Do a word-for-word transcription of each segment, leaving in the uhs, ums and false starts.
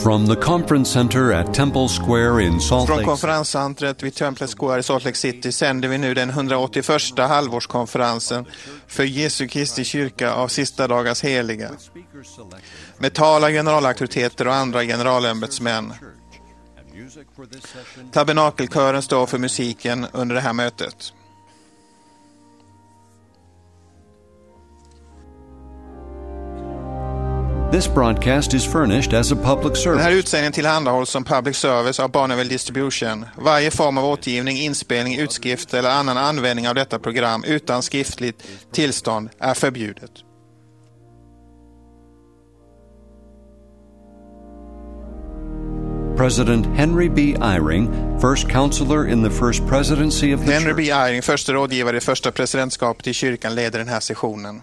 From the conference center at Temple Square in Salt Från Lake konferenscentret vid Temple Square i Salt Lake City sänder vi nu den hundraåttioförsta halvårskonferensen för Jesu Kristi kyrka av sista dagars heliga. Med tal av generalauktoriteter och andra generalämbetsmän. Tabernakelkören står för musiken under det här mötet. This broadcast is furnished as a public Den här service. utsändningen tillhandahålls som public service av Bonneville Distribution. Varje form av återgivning, inspelning, utskrift eller annan användning av detta program utan skriftligt tillstånd är förbjudet. President Henry B. Eyring, first counselor in the first presidency of the Henry B. church. Eyring, första rådgivare i första presidentskapet i kyrkan, leder den här sessionen.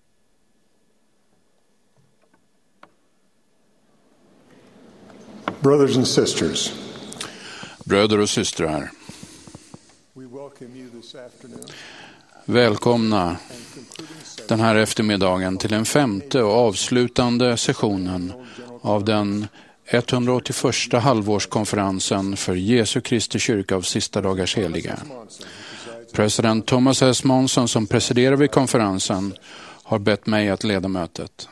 Brothers and sisters, Bröder och systrar, we welcome you this afternoon välkomna den här eftermiddagen till den femte och avslutande sessionen av den etthundraåttioförsta halvårskonferensen för Jesu Kristi kyrka av sista dagars heliga. President Thomas S. Monson, som presiderar vid konferensen, har bett mig att leda mötet.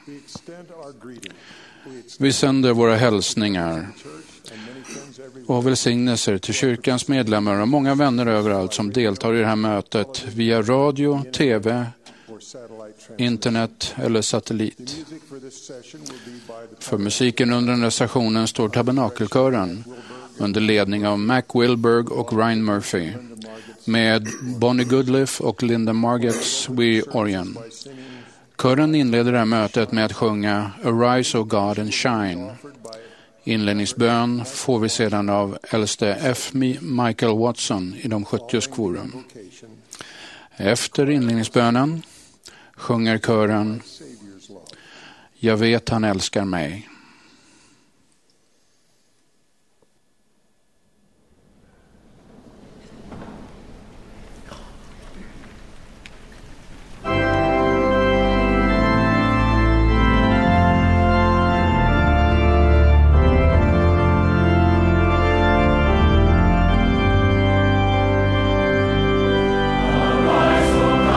Vi sänder våra hälsningar och välsignelser till kyrkans medlemmar och många vänner överallt som deltar i det här mötet via radio, tv, internet eller satellit. För musiken under den här sessionen står tabernakelkören under ledning av Mac Wilberg och Ryan Murphy med Bonnie Goodliff och Linda Margetts We Orion. Kören inleder det här mötet med att sjunga Arise, O God, and Shine. Inledningsbön får vi sedan av äldste F. Michael Watson i de sjuttio kvorum. Efter inledningsbönen sjunger kören Jag vet han älskar mig.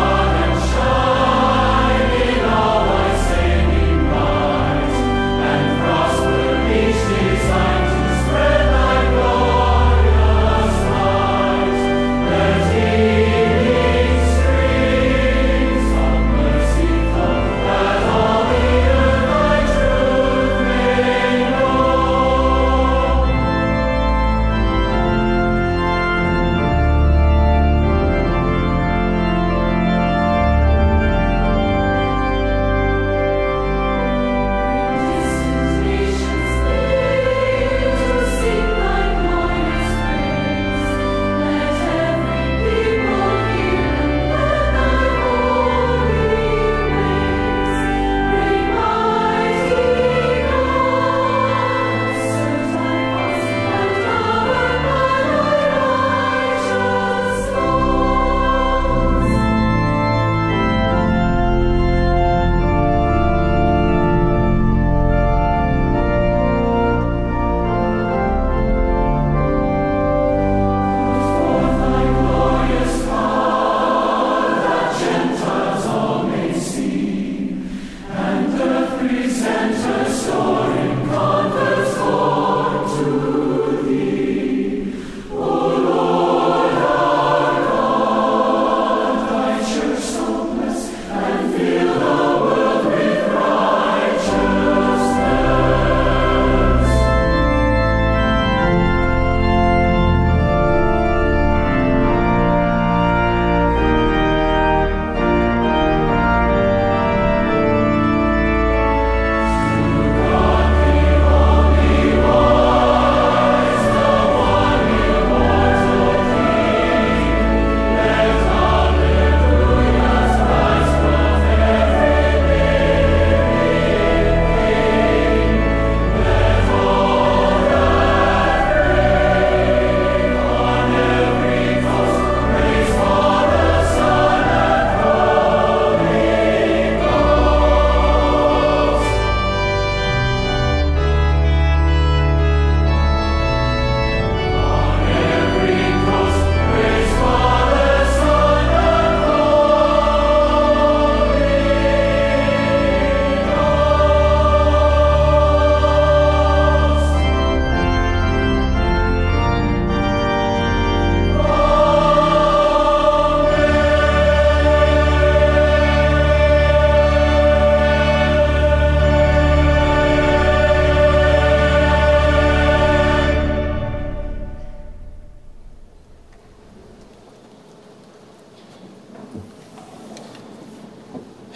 And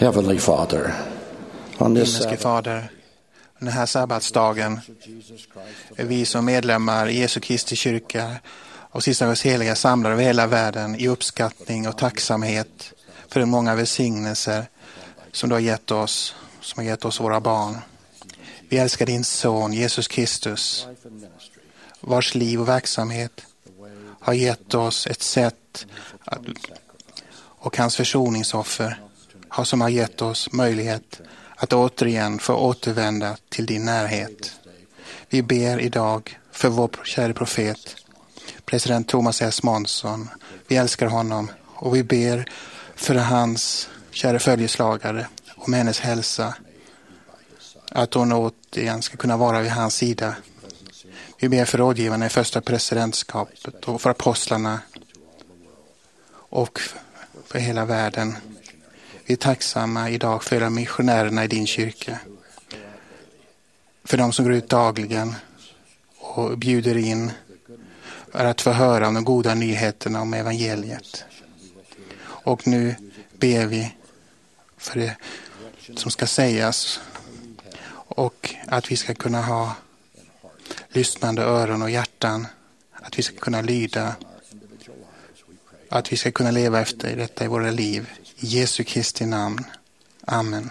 Heavenly Father, on this Himmelske Fader, den här sabbatsdagen är vi som medlemmar i Jesu Kristi kyrka och sista dagens heliga samlare över hela världen i uppskattning och tacksamhet för de många välsignelser som du har gett oss, som har gett oss våra barn. Vi älskar din son Jesus Kristus, vars liv och verksamhet har gett oss ett sätt att, och hans försoningsoffer har som har gett oss möjlighet att återigen få återvända till din närhet. Vi ber idag för vår kära profet, president Thomas S. Månsson. Vi älskar honom och vi ber för hans kära följeslagare och med hennes hälsa, att hon återigen ska kunna vara vid hans sida. Vi ber för rådgivarna i första presidentskapet och för apostlarna och för hela världen. Vi är tacksamma idag för alla missionärerna i din kyrka. För de som går ut dagligen och bjuder in för att få höra om de goda nyheterna om evangeliet. Och nu ber vi för det som ska sägas och att vi ska kunna ha lyssnande öron och hjärtan, att vi ska kunna lyda, att vi ska kunna leva efter detta i våra liv. I Jesu Kristi namn. Amen.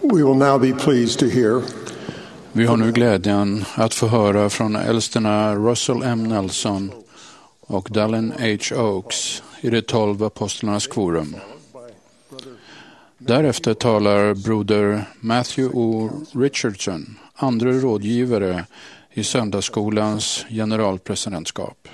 We will now be pleased to hear Vi har nu glädjen att få höra från äldsterna Russell M. Nelson och Dallin H. Oaks i de tolv apostlarnas quorum. Därefter talar broder Matthew O. Richardson, andra rådgivare i söndagsskolans generalpresidentskap.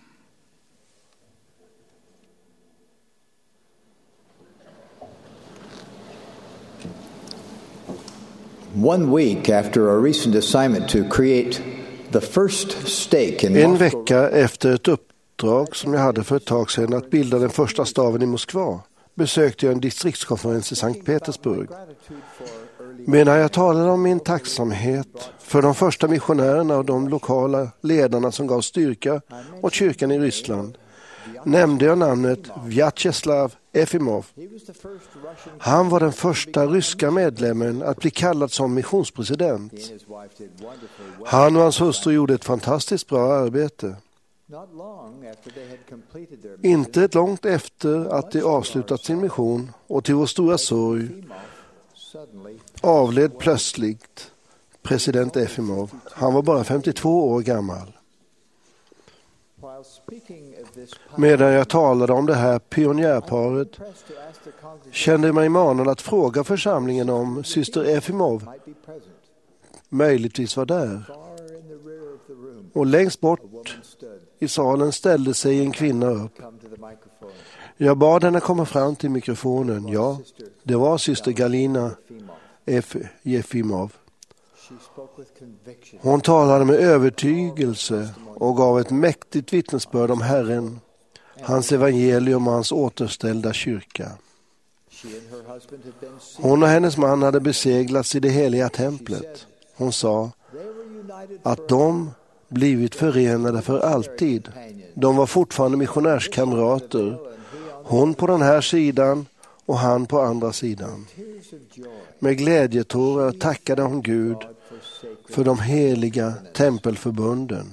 One week after a recent assignment to create the first stake in En vecka efter ett uppdrag som jag hade för ett tag sedan att bilda den första staven i Moskva besökte jag en distriktskonferens i Sankt Petersburg. Medan jag talade om min tacksamhet för de första missionärerna och de lokala ledarna som gav styrka åt kyrkan i Ryssland nämnde jag namnet Vyacheslav Efimov. Han var den första ryska medlemmen att bli kallad som missionspresident. Han och hans hustru gjorde ett fantastiskt bra arbete. Inte ett långt efter att de avslutat sin mission och till vår stora sorg avled plötsligt president Efimov. Han var bara femtiotvå år gammal. Medan jag talade om det här pionjärparet kände jag mig manad att fråga församlingen om syster Efimov möjligtvis var där. Och längst bort i salen ställde sig en kvinna upp. Jag bad henne komma fram till mikrofonen. Ja, det var syster Galina F. Efimov. Hon talade med övertygelse och gav ett mäktigt vittnesbörd om Herren, hans evangelium och hans återställda kyrka. Hon och hennes man hade beseglats i det heliga templet. Hon sa att de blivit förenade för alltid. De var fortfarande missionärskamrater. Hon på den här sidan och han på andra sidan. Med glädjetårar tackade hon Gud för de heliga tempelförbunden.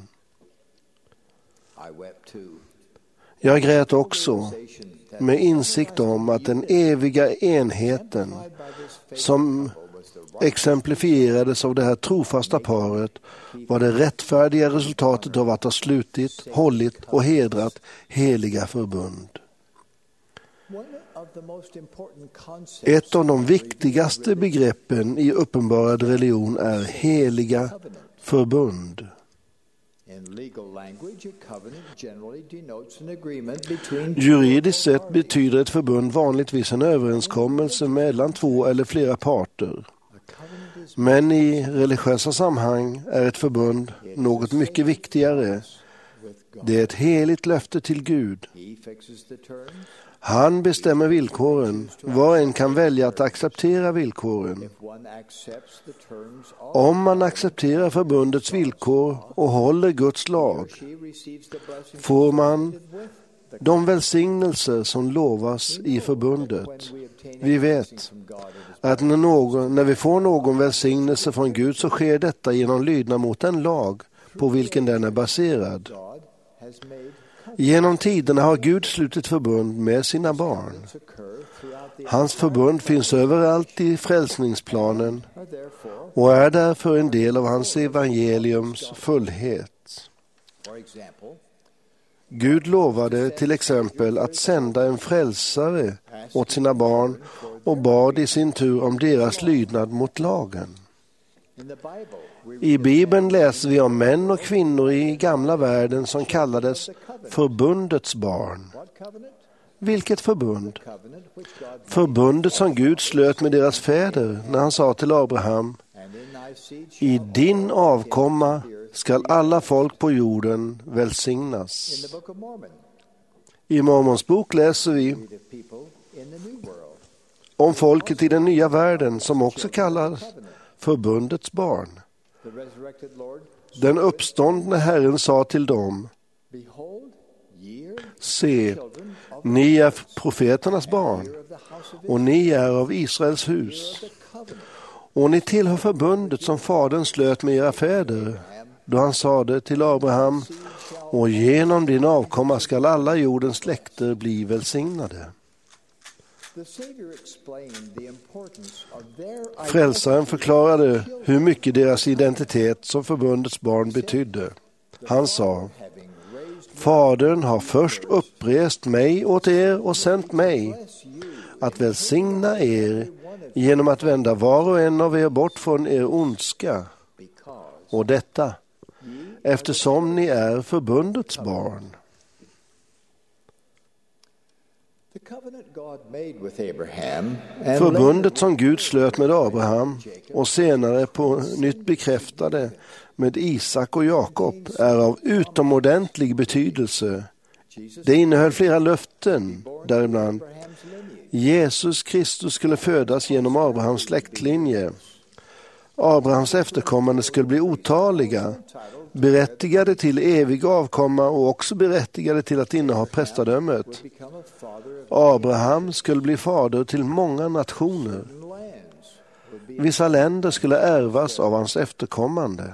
Jag grät också med insikt om att den eviga enheten som exemplifierades av det här trofasta paret var det rättfärdiga resultatet av att ha slutit, hållit och hedrat heliga förbund. Ett av de viktigaste begreppen i uppenbarad religion är heliga förbund. Juridiskt sett betyder ett förbund vanligtvis en överenskommelse mellan två eller flera parter. Men i religiösa sammanhang är ett förbund något mycket viktigare. Det är ett heligt löfte till Gud. Han bestämmer villkoren. Var en kan välja att acceptera villkoren. Om man accepterar förbundets villkor och håller Guds lag får man de välsignelser som lovas i förbundet. Vi vet att när, någon, när vi får någon välsignelse från Gud så sker detta genom lydnad mot en lag på vilken den är baserad. Genom tiderna har Gud slutit förbund med sina barn. Hans förbund finns överallt i frälsningsplanen och är därför en del av hans evangeliums fullhet. Gud lovade till exempel att sända en frälsare åt sina barn och bad i sin tur om deras lydnad mot lagen. I Bibeln läser vi om män och kvinnor i gamla världen som kallades förbundets barn. Vilket förbund? Förbundet som Gud slöt med deras fäder när han sa till Abraham: i din avkomma skall alla folk på jorden välsignas. I Mormons bok läser vi om folket i den nya världen som också kallas förbundets barn. Den uppståndne Herren sa till dem: se, ni är profeternas barn och ni är av Israels hus. Och ni tillhör förbundet som fadern slöt med era fäder då han sade till Abraham: och genom din avkomma skall alla jordens släkter bli välsignade. Frälsaren förklarade hur mycket deras identitet som förbundets barn betydde. Han sa: Fadern har först upprest mig åt er och sänt mig att välsigna er genom att vända var och en av er bort från er ondska. Och detta, eftersom ni är förbundets barn. Förbundet som Gud slöt med Abraham och senare på nytt bekräftade med Isak och Jakob är av utomordentlig betydelse. Det innehöll flera löften, däribland Jesus Kristus skulle födas genom Abrahams släktlinje. Abrahams efterkommande skulle bli otaliga, berättigade till evig avkomma och också berättigade till att inneha prästadömet. Abraham skulle bli fader till många nationer. Vissa länder skulle ärvas av hans efterkommande.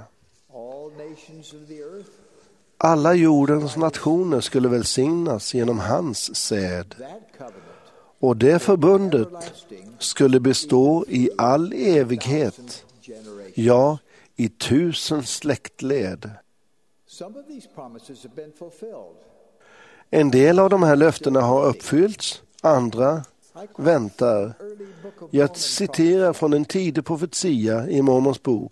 Alla jordens nationer skulle välsignas genom hans säd. Och det förbundet skulle bestå i all evighet, ja, i tusen släktled. En del av de här löftena har uppfyllts, andra väntar. Jag citerar från en tidig profetia i Mormons bok.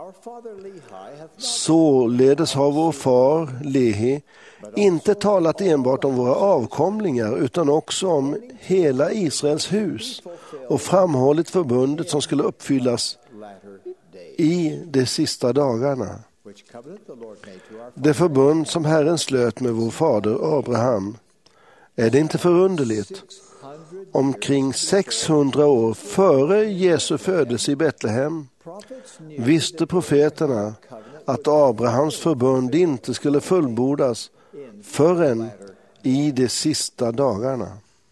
Således har vår far Lehi inte talat enbart om våra avkomlingar utan också om hela Israels hus och framhållit förbundet som skulle uppfyllas i de sista dagarna. Det förbund som Herren slöt med vår fader Abraham. Är det inte förunderligt? Omkring sexhundra år före Jesu födelse i Betlehem visste profeterna att Abrahams förbund inte skulle fullbordas förrän i de sista dagarna.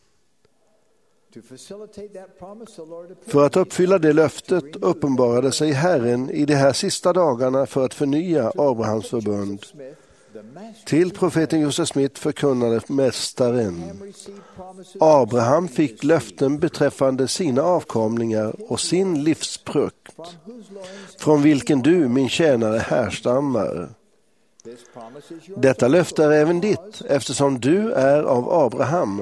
För att uppfylla det löftet uppenbarade sig Herren i de här sista dagarna för att förnya Abrahams förbund. Till profeten Joseph Smith förkunnade mästaren: Abraham fick löften beträffande sina avkomlingar och sin livsfrukt, från vilken du, min tjänare, härstammar. Detta löfte är även ditt, eftersom du är av Abraham.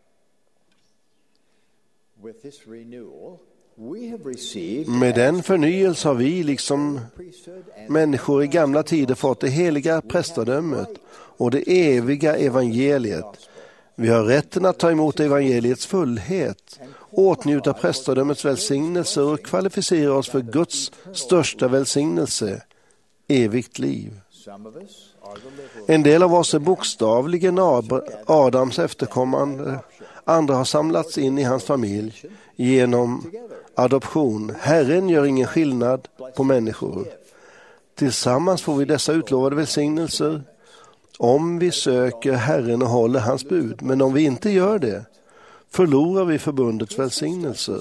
Med den förnyelse har vi, liksom människor i gamla tider, fått det heliga prästadömet och det eviga evangeliet. Vi har rätten att ta emot evangeliets fullhet, åtnjuta prästadömets välsignelser och kvalificera oss för Guds största välsignelse, evigt liv. En del av oss är bokstavligen Adams efterkommande, andra har samlats in i hans familj genom adoption. Herren gör ingen skillnad på människor. Tillsammans får vi dessa utlovade välsignelser om vi söker Herren och håller hans bud. Men om vi inte gör det, förlorar vi förbundets välsignelser.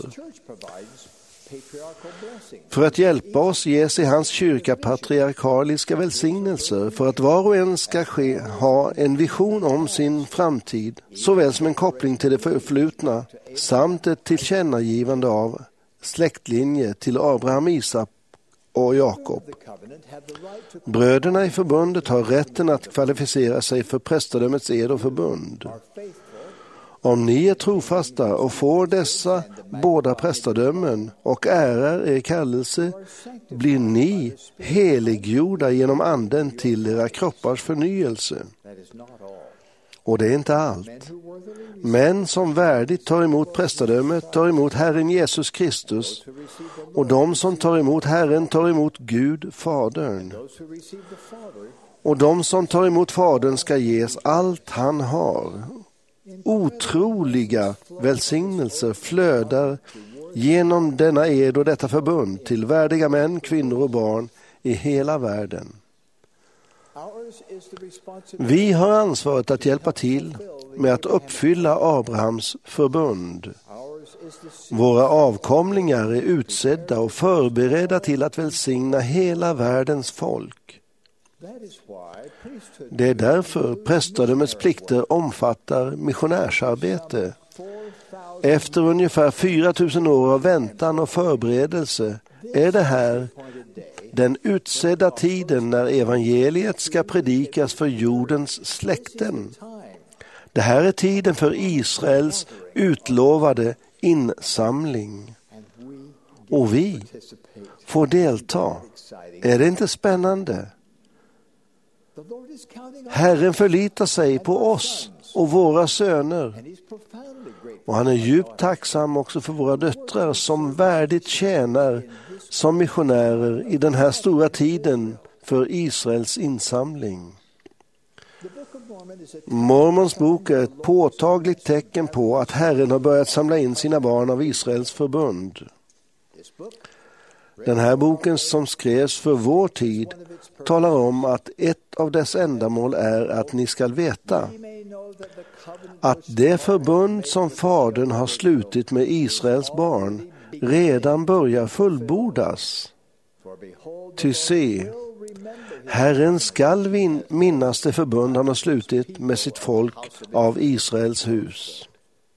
För att hjälpa oss ges i hans kyrka patriarkaliska välsignelser för att var och en ska ske, ha en vision om sin framtid, såväl som en koppling till det förflutna, samt ett tillkännagivande av släktlinje till Abraham, Isak och Jakob. Bröderna i förbundet har rätten att kvalificera sig för prästadömets ed och förbund. Om ni är trofasta och får dessa båda prästadömen och ärar er kallelse, blir ni heliggjorda genom anden till era kroppars förnyelse. Och det är inte allt. Men som värdigt tar emot prästadömet tar emot Herren Jesus Kristus, och de som tar emot Herren tar emot Gud, Fadern. Och de som tar emot Fadern ska ges allt han har. Otroliga välsignelser flödar genom denna ed och detta förbund till värdiga män, kvinnor och barn i hela världen. Vi har ansvaret att hjälpa till med att uppfylla Abrahams förbund. Våra avkomlingar är utsedda och förberedda till att välsigna hela världens folk. Det är därför prästadömets plikter omfattar missionärsarbete. Efter ungefär fyra tusen år av väntan och förberedelse är det här den utsedda tiden när evangeliet ska predikas för jordens släkten. Det här är tiden för Israels utlovade insamling. Och vi får delta. Är det inte spännande? Herren förlitar sig på oss och våra söner. Och han är djupt tacksam också för våra döttrar som värdigt tjänar som missionärer i den här stora tiden för Israels insamling. Mormons bok är ett påtagligt tecken på att Herren har börjat samla in sina barn av Israels förbund. Den här boken som skrevs för vår tid talar om att ett av dess ändamål är att ni ska veta att det förbund som Fadern har slutit med Israels barn redan börjar fullbordas. Ty se, Herren skall vin- minnas det förbund han har slutit med sitt folk av Israels hus.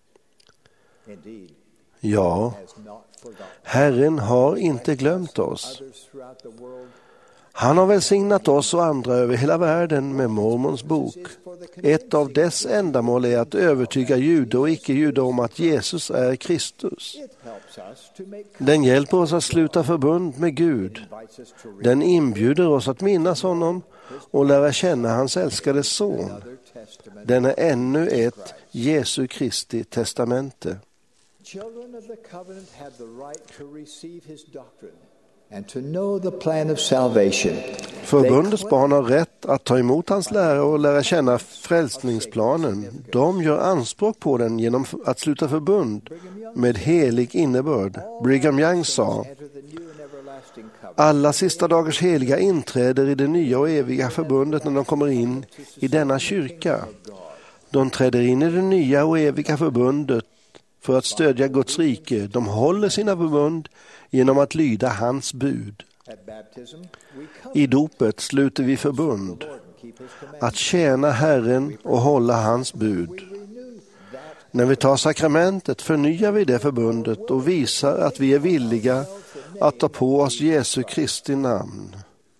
Ja, Herren har inte glömt oss. Han har välsignat oss och andra över hela världen med Mormons bok. Ett av dess ändamål är att övertyga jude och icke-jude om att Jesus är Kristus. Den hjälper oss att sluta förbund med Gud. Den inbjuder oss att minnas honom och lära känna hans älskade son. Den är ännu ett Jesu Kristi testamente. Children of the covenant have the right to receive his doctrine and to know the plan of salvation. Förbundets barn har rätt att ta emot hans lära och lära känna frälsningsplanen. De gör anspråk på den genom att sluta förbund med helig innebörd. Brigham Young sa: alla sista dagars heliga inträder i det nya och eviga förbundet när de kommer in i denna kyrka. De träder in i det nya och eviga förbundet för att stödja Guds rike. De håller sina förbund genom att lyda hans bud. I dopet sluter vi förbund att tjäna Herren och hålla hans bud. När vi tar sakramentet förnyar vi det förbundet och visar att vi är villiga att ta på oss Jesu Kristi namn.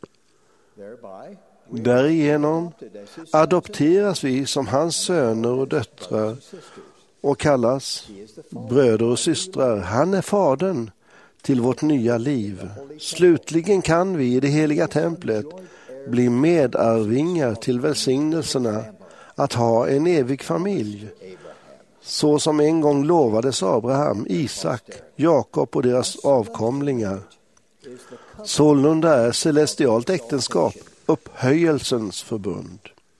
Därigenom adopteras vi som hans söner och döttrar och kallas bröder och systrar. Han är fadern till vårt nya liv. Slutligen kan vi i det heliga templet bli medarvingar till välsignelserna att ha en evig familj, så som en gång lovades Abraham, Isak, Jakob och deras avkomlingar. Sålunda är celestialt äktenskap upphöjelsens förbund.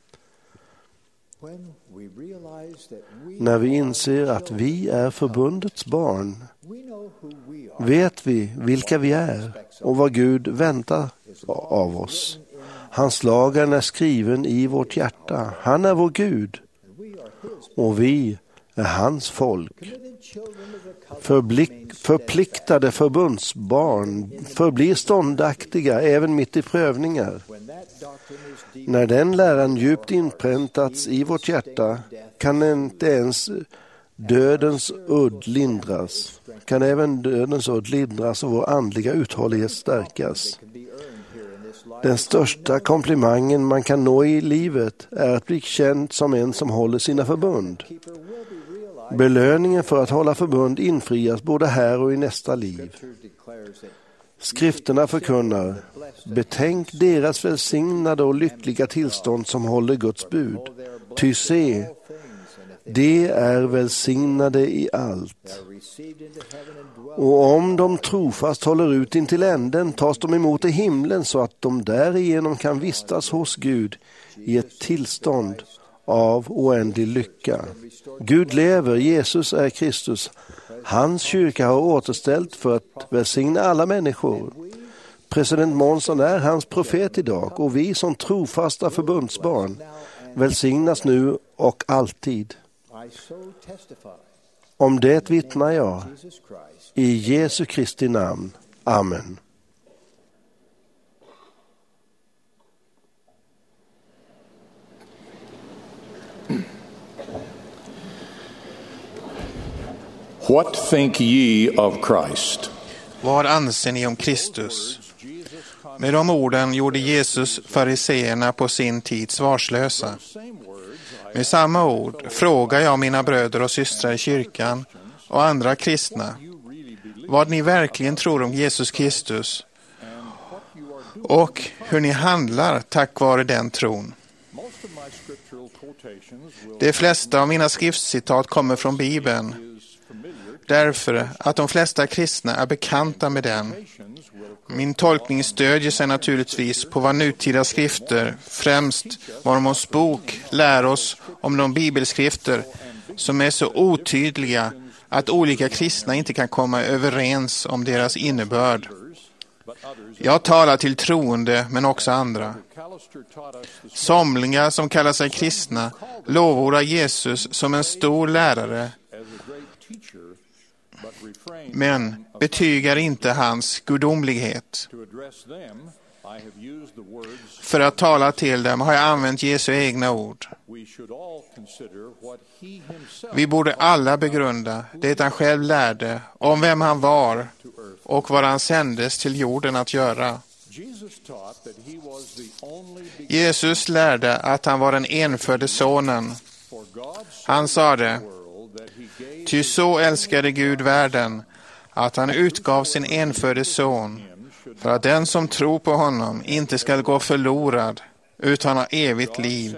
När vi inser att vi är förbundets barn, vet vi vilka vi är och vad Gud väntar av oss. Hans lagar är skriven i vårt hjärta. Han är vår Gud och vi är hans folk. Förblick, förpliktade förbundsbarn förblir ståndaktiga även mitt i prövningar. När den läran djupt inpräntats i vårt hjärta kan inte ens dödens udd lindras. Kan även dödens udd lindras och vår andliga uthållighet stärkas. Den största komplimangen man kan nå i livet är att bli känd som en som håller sina förbund. Belöningen för att hålla förbund infrias både här och i nästa liv. Skrifterna förkunnar: betänk deras välsignade och lyckliga tillstånd som håller Guds bud. Ty se, de är välsignade i allt. Och om de trofast håller ut intill änden tas de emot i himlen så att de därigenom kan vistas hos Gud i ett tillstånd av oändlig lycka. Gud lever, Jesus är Kristus. Hans kyrka har återställt för att välsigna alla människor. President Monson är hans profet idag och vi som trofasta förbundsbarn välsignas nu och alltid. Om det vittnar jag i Jesu Kristi namn. Amen. What think ye of Christ? Vad anser ni om Kristus? Med de orden gjorde Jesus fariseerna på sin tid svarslösa. Med samma ord frågar jag mina bröder och systrar i kyrkan och andra kristna vad ni verkligen tror om Jesus Kristus och hur ni handlar tack vare den tron. De flesta av mina skriftcitat kommer från Bibeln, därför att de flesta kristna är bekanta med den. Min tolkning stödjer sig naturligtvis på vad nutida skrifter, främst Mormons bok, lär oss om de bibelskrifter som är så otydliga att olika kristna inte kan komma överens om deras innebörd. Jag talar till troende men också andra. Somliga som kallar sig kristna lovordar Jesus som en stor lärare, men betygar inte hans gudomlighet. För att tala till dem har jag använt Jesu egna ord. Vi borde alla begrunda det han själv lärde om vem han var och vad han sändes till jorden att göra. Jesus lärde att han var den enfödde sonen. Han sa det: ty så älskade Gud världen att han utgav sin enfödde son för att den som tror på honom inte skall gå förlorad utan ha evigt liv.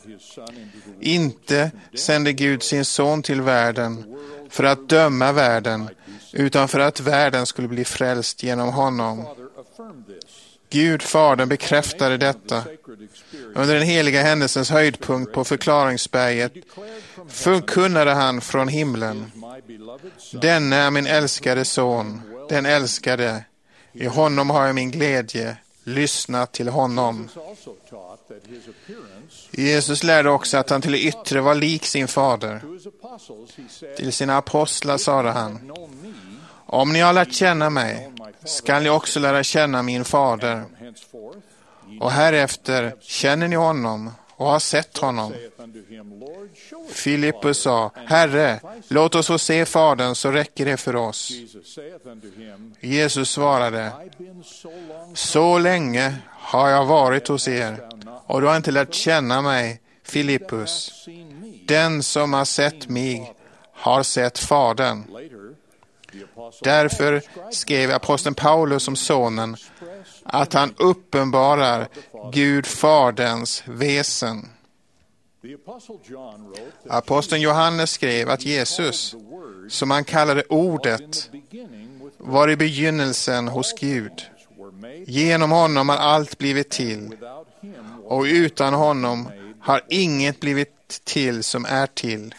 Inte sände Gud sin son till världen för att döma världen utan för att världen skulle bli frälst genom honom. Gud, Fadern, bekräftade detta. Under den heliga händelsens höjdpunkt på förklaringsberget förkunnade han från himlen: denne är min älskade son, den älskade. I honom har jag min glädje. Lyssna till honom. Jesus lärde också att han till det yttre var lik sin fader. Till sina apostlar sade han: om ni har lärt känna mig, skall ni också lära känna min fader. Och härefter känner ni honom och har sett honom. Filippus sa: Herre, låt oss få se fadern, så räcker det för oss. Jesus svarade: så länge har jag varit hos er, och du har inte lärt känna mig, Filippus. Den som har sett mig har sett fadern. Därför skrev aposteln Paulus om sonen att han uppenbarar Gud faderns väsen. Aposteln Johannes skrev att Jesus, som han kallade ordet, var i begynnelsen hos Gud. Genom honom har allt blivit till, och utan honom har inget blivit till som är till.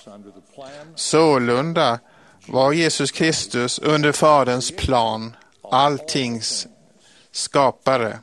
Sålunda var Jesus Kristus under Faderns plan alltings skapare.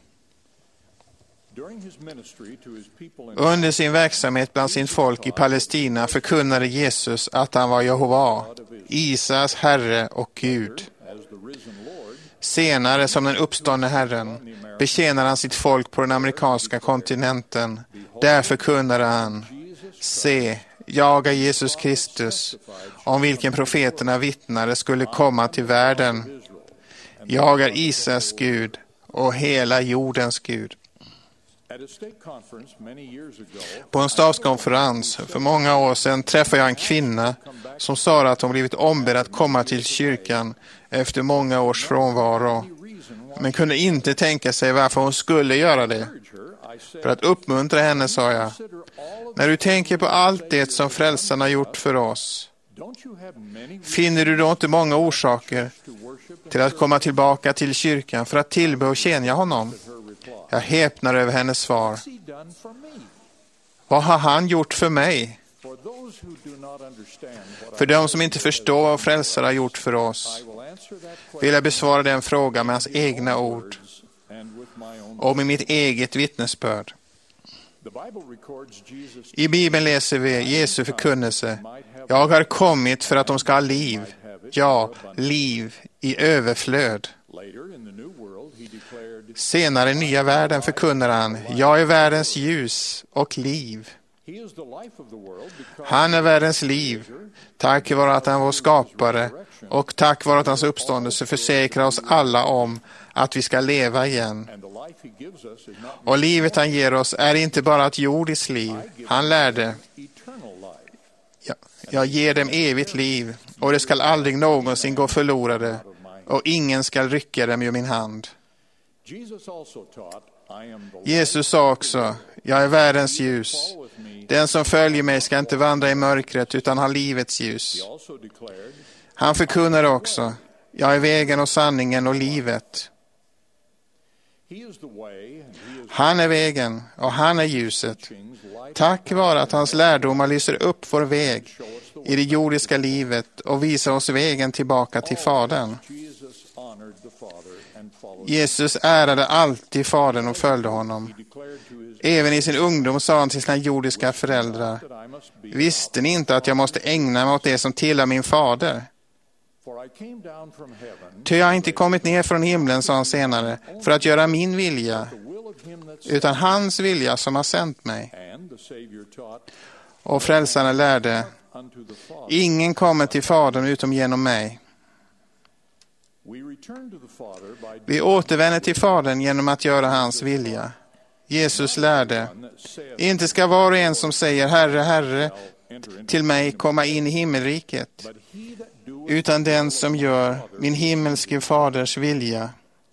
Under sin verksamhet bland sin folk i Palestina förkunnade Jesus att han var Jehova, Israels Herre och Gud. Senare, som den uppståndne Herren, betjänade han sitt folk på den amerikanska kontinenten. Där förkunnade han: se, jag är Jesus Kristus, om vilken profeterna vittnade skulle komma till världen. Jag är Israels Gud och hela jordens Gud. På en statskonferens för många år sedan träffade jag en kvinna som sa att hon blivit ombedd att komma till kyrkan efter många års frånvaro, men kunde inte tänka sig varför hon skulle göra det. För att uppmuntra henne sa jag: när du tänker på allt det som frälsarna gjort för oss, finner du då inte många orsaker till att komma tillbaka till kyrkan för att tillbe och tjäna honom? Jag häpnar över hennes svar. Vad har han gjort för mig? För de som inte förstår vad frälsare har gjort för oss, vill jag besvara den frågan med hans egna ord och med mitt eget vittnesbörd. I Bibeln läser vi Jesu förkunnelse: jag har kommit för att de ska ha liv, ja, liv i överflöd. Senare i nya världen förkunnar han: jag är världens ljus och liv. Han är världens liv, tack vare att han var skapare, och tack vare att hans uppståndelse försäkrar oss alla om att vi ska leva igen. Och livet han ger oss är inte bara ett jordiskt liv. Han lärde: jag, jag ger dem evigt liv, och det skall aldrig någonsin gå förlorade, och ingen ska rycka dem ur min hand. Jesus sa också: jag är världens ljus. Den som följer mig ska inte vandra i mörkret utan ha livets ljus. Han förkunnar också: jag är vägen och sanningen och livet. Han är vägen och han är ljuset. Tack vare att hans lärdomar lyser upp vår väg i det jordiska livet och visar oss vägen tillbaka till Fadern. Jesus ärade alltid Fadern och följde honom. Även i sin ungdom sa han till sina jordiska föräldrar: visste ni inte att jag måste ägna mig åt det som tillhör min fader? Ty jag har inte kommit ner från himlen, sa han senare, för att göra min vilja, utan hans vilja som har sänt mig. Och frälsaren lärde: ingen kommer till Fadern utom genom mig. Vi återvänder till Fadern genom att göra hans vilja. Jesus lärde: inte ska var och en som säger Herre, Herre till mig komma in i himmelriket, utan den som gör min himmelske faders vilja.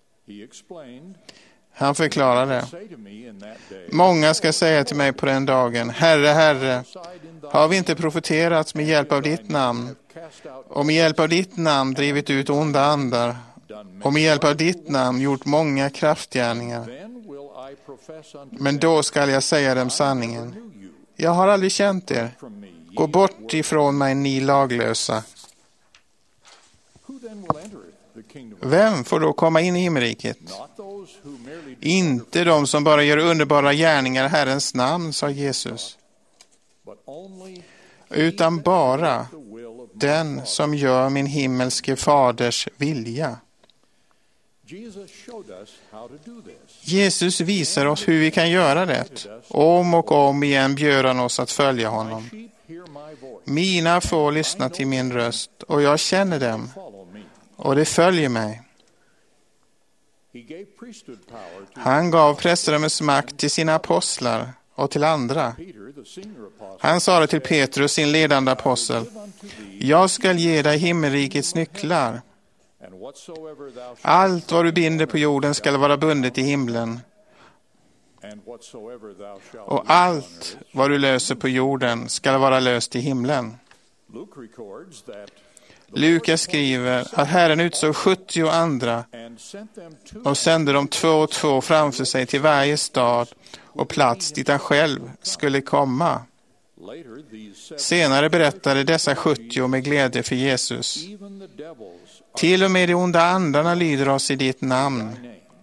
Han förklarade: många ska säga till mig på den dagen: Herre, Herre, har vi inte profeterat med hjälp av ditt namn, och med hjälp av ditt namn drivit ut onda andar, och med hjälp av ditt namn gjort många kraftgärningar? Men då skall jag säga dem sanningen: jag har aldrig känt er. Gå bort ifrån mig, ni laglösa. Vem får då komma in i himmelriket? Inte de som bara gör underbara gärningar i Herrens namn, sa Jesus, utan bara den som gör min himmelske faders vilja. Jesus visar oss hur vi kan göra det. Om och om igen bjöd han oss att följa honom. Mina får lyssna till min röst, och jag känner dem, och det följer mig. Han gav prästdömets makt till sina apostlar och till andra. Han sa det till Petrus, sin ledande apostel: jag ska ge dig himmelrikets nycklar. Allt vad du binder på jorden ska vara bundet i himlen, och allt vad du löser på jorden ska vara löst i himlen. Lukas skriver att Herren utsåg sjuttio andra och sände dem två och två framför sig till varje stad och plats dit han själv skulle komma. Senare berättade dessa sjuttio med glädje för Jesus: till och med de onda andarna lyder oss i ditt namn.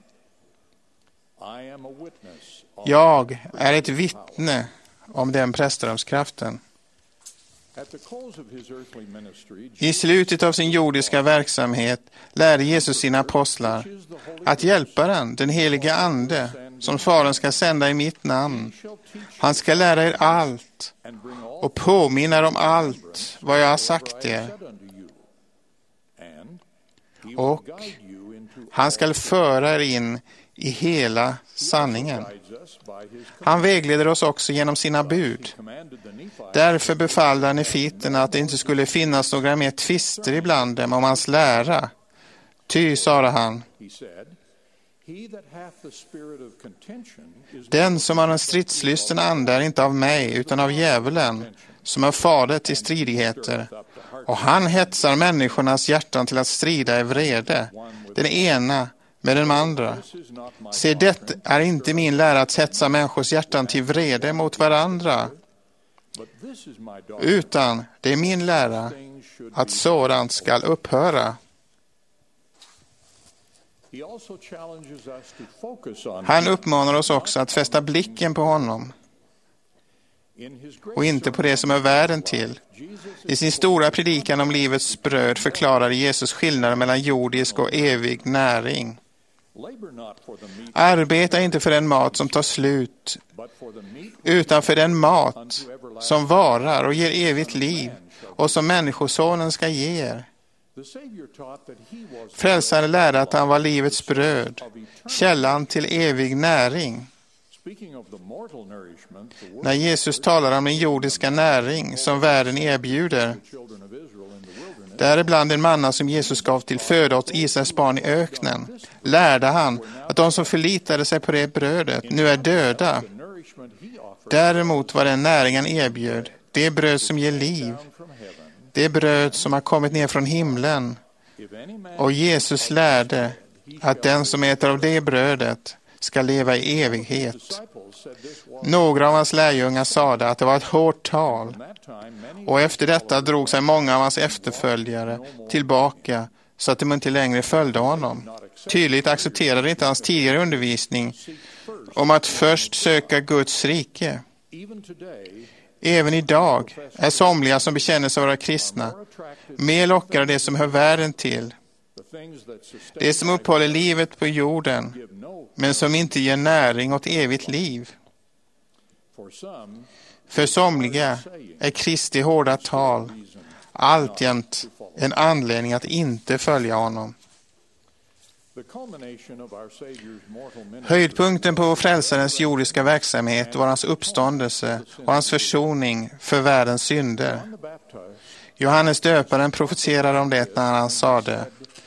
Jag är ett vittne om den prästdömskraften. I slutet av sin jordiska verksamhet lärde Jesus sina apostlar att hjälparen, den helige ande, som Fadern ska sända i mitt namn, han ska lära er allt och påminna er om allt vad jag har sagt er. Och han ska föra er in i hela sanningen. Han vägleder oss också genom sina bud. Därför befallde han nefiterna att det inte skulle finnas några mer tvister ibland dem om hans lära. Ty, sa han, den som har en stridslysten ande är inte av mig utan av djävulen, som är fader till stridigheter. Och han hetsar människornas hjärtan till att strida i vrede, den ena med den andra. Se, det är inte min lära att hetsa människors hjärtan till vrede mot varandra, utan det är min lära att sådant ska upphöra. Han uppmanar oss också att fästa blicken på honom och inte på det som är världen till. I sin stora predikan om livets bröd förklarade Jesus skillnaden mellan jordisk och evig näring. Arbeta inte för den mat som tar slut, utan för den mat som varar och ger evigt liv och som Människosonen ska ge er. Frälsaren lärde att han var livets bröd, källan till evig näring. När Jesus talar om den jordiska näring som världen erbjuder, däribland en manna som Jesus gav till föda åt Israels barn i öknen, lärde han att de som förlitade sig på det brödet nu är döda. Däremot var den näringen erbjöd, det bröd som ger liv, det bröd som har kommit ner från himlen. Och Jesus lärde att den som äter av det brödet ska leva i evighet. Några av hans lärjungar sade att det var ett hårt tal, och efter detta drog sig många av hans efterföljare tillbaka så att de inte längre följde honom. Tydligt accepterade inte hans tidigare undervisning om att först söka Guds rike. Även idag är somliga som bekänner sig vara kristna mer lockade det som hör världen till, det som uppehåller livet på jorden, men som inte ger näring åt evigt liv. För somliga är Kristi hårda tal alltjämt en anledning att inte följa honom. Höjdpunkten på frälsarens jordiska verksamhet var hans uppståndelse och hans försoning för världens synder. Johannes döparen profeterade om det när han sade: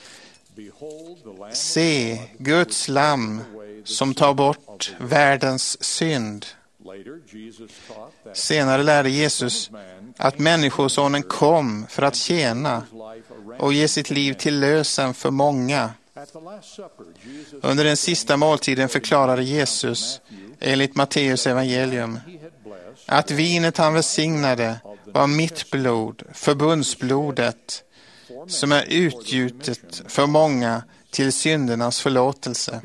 Se, Guds lamm som tar bort världens synd. Senare lärde Jesus att Människosonen kom för att tjäna och ge sitt liv till lösen för många. Under den sista måltiden förklarade Jesus, enligt Matteus evangelium, att vinet han välsignade var mitt blod, förbundsblodet, som är utgjutet för många till syndernas förlåtelse.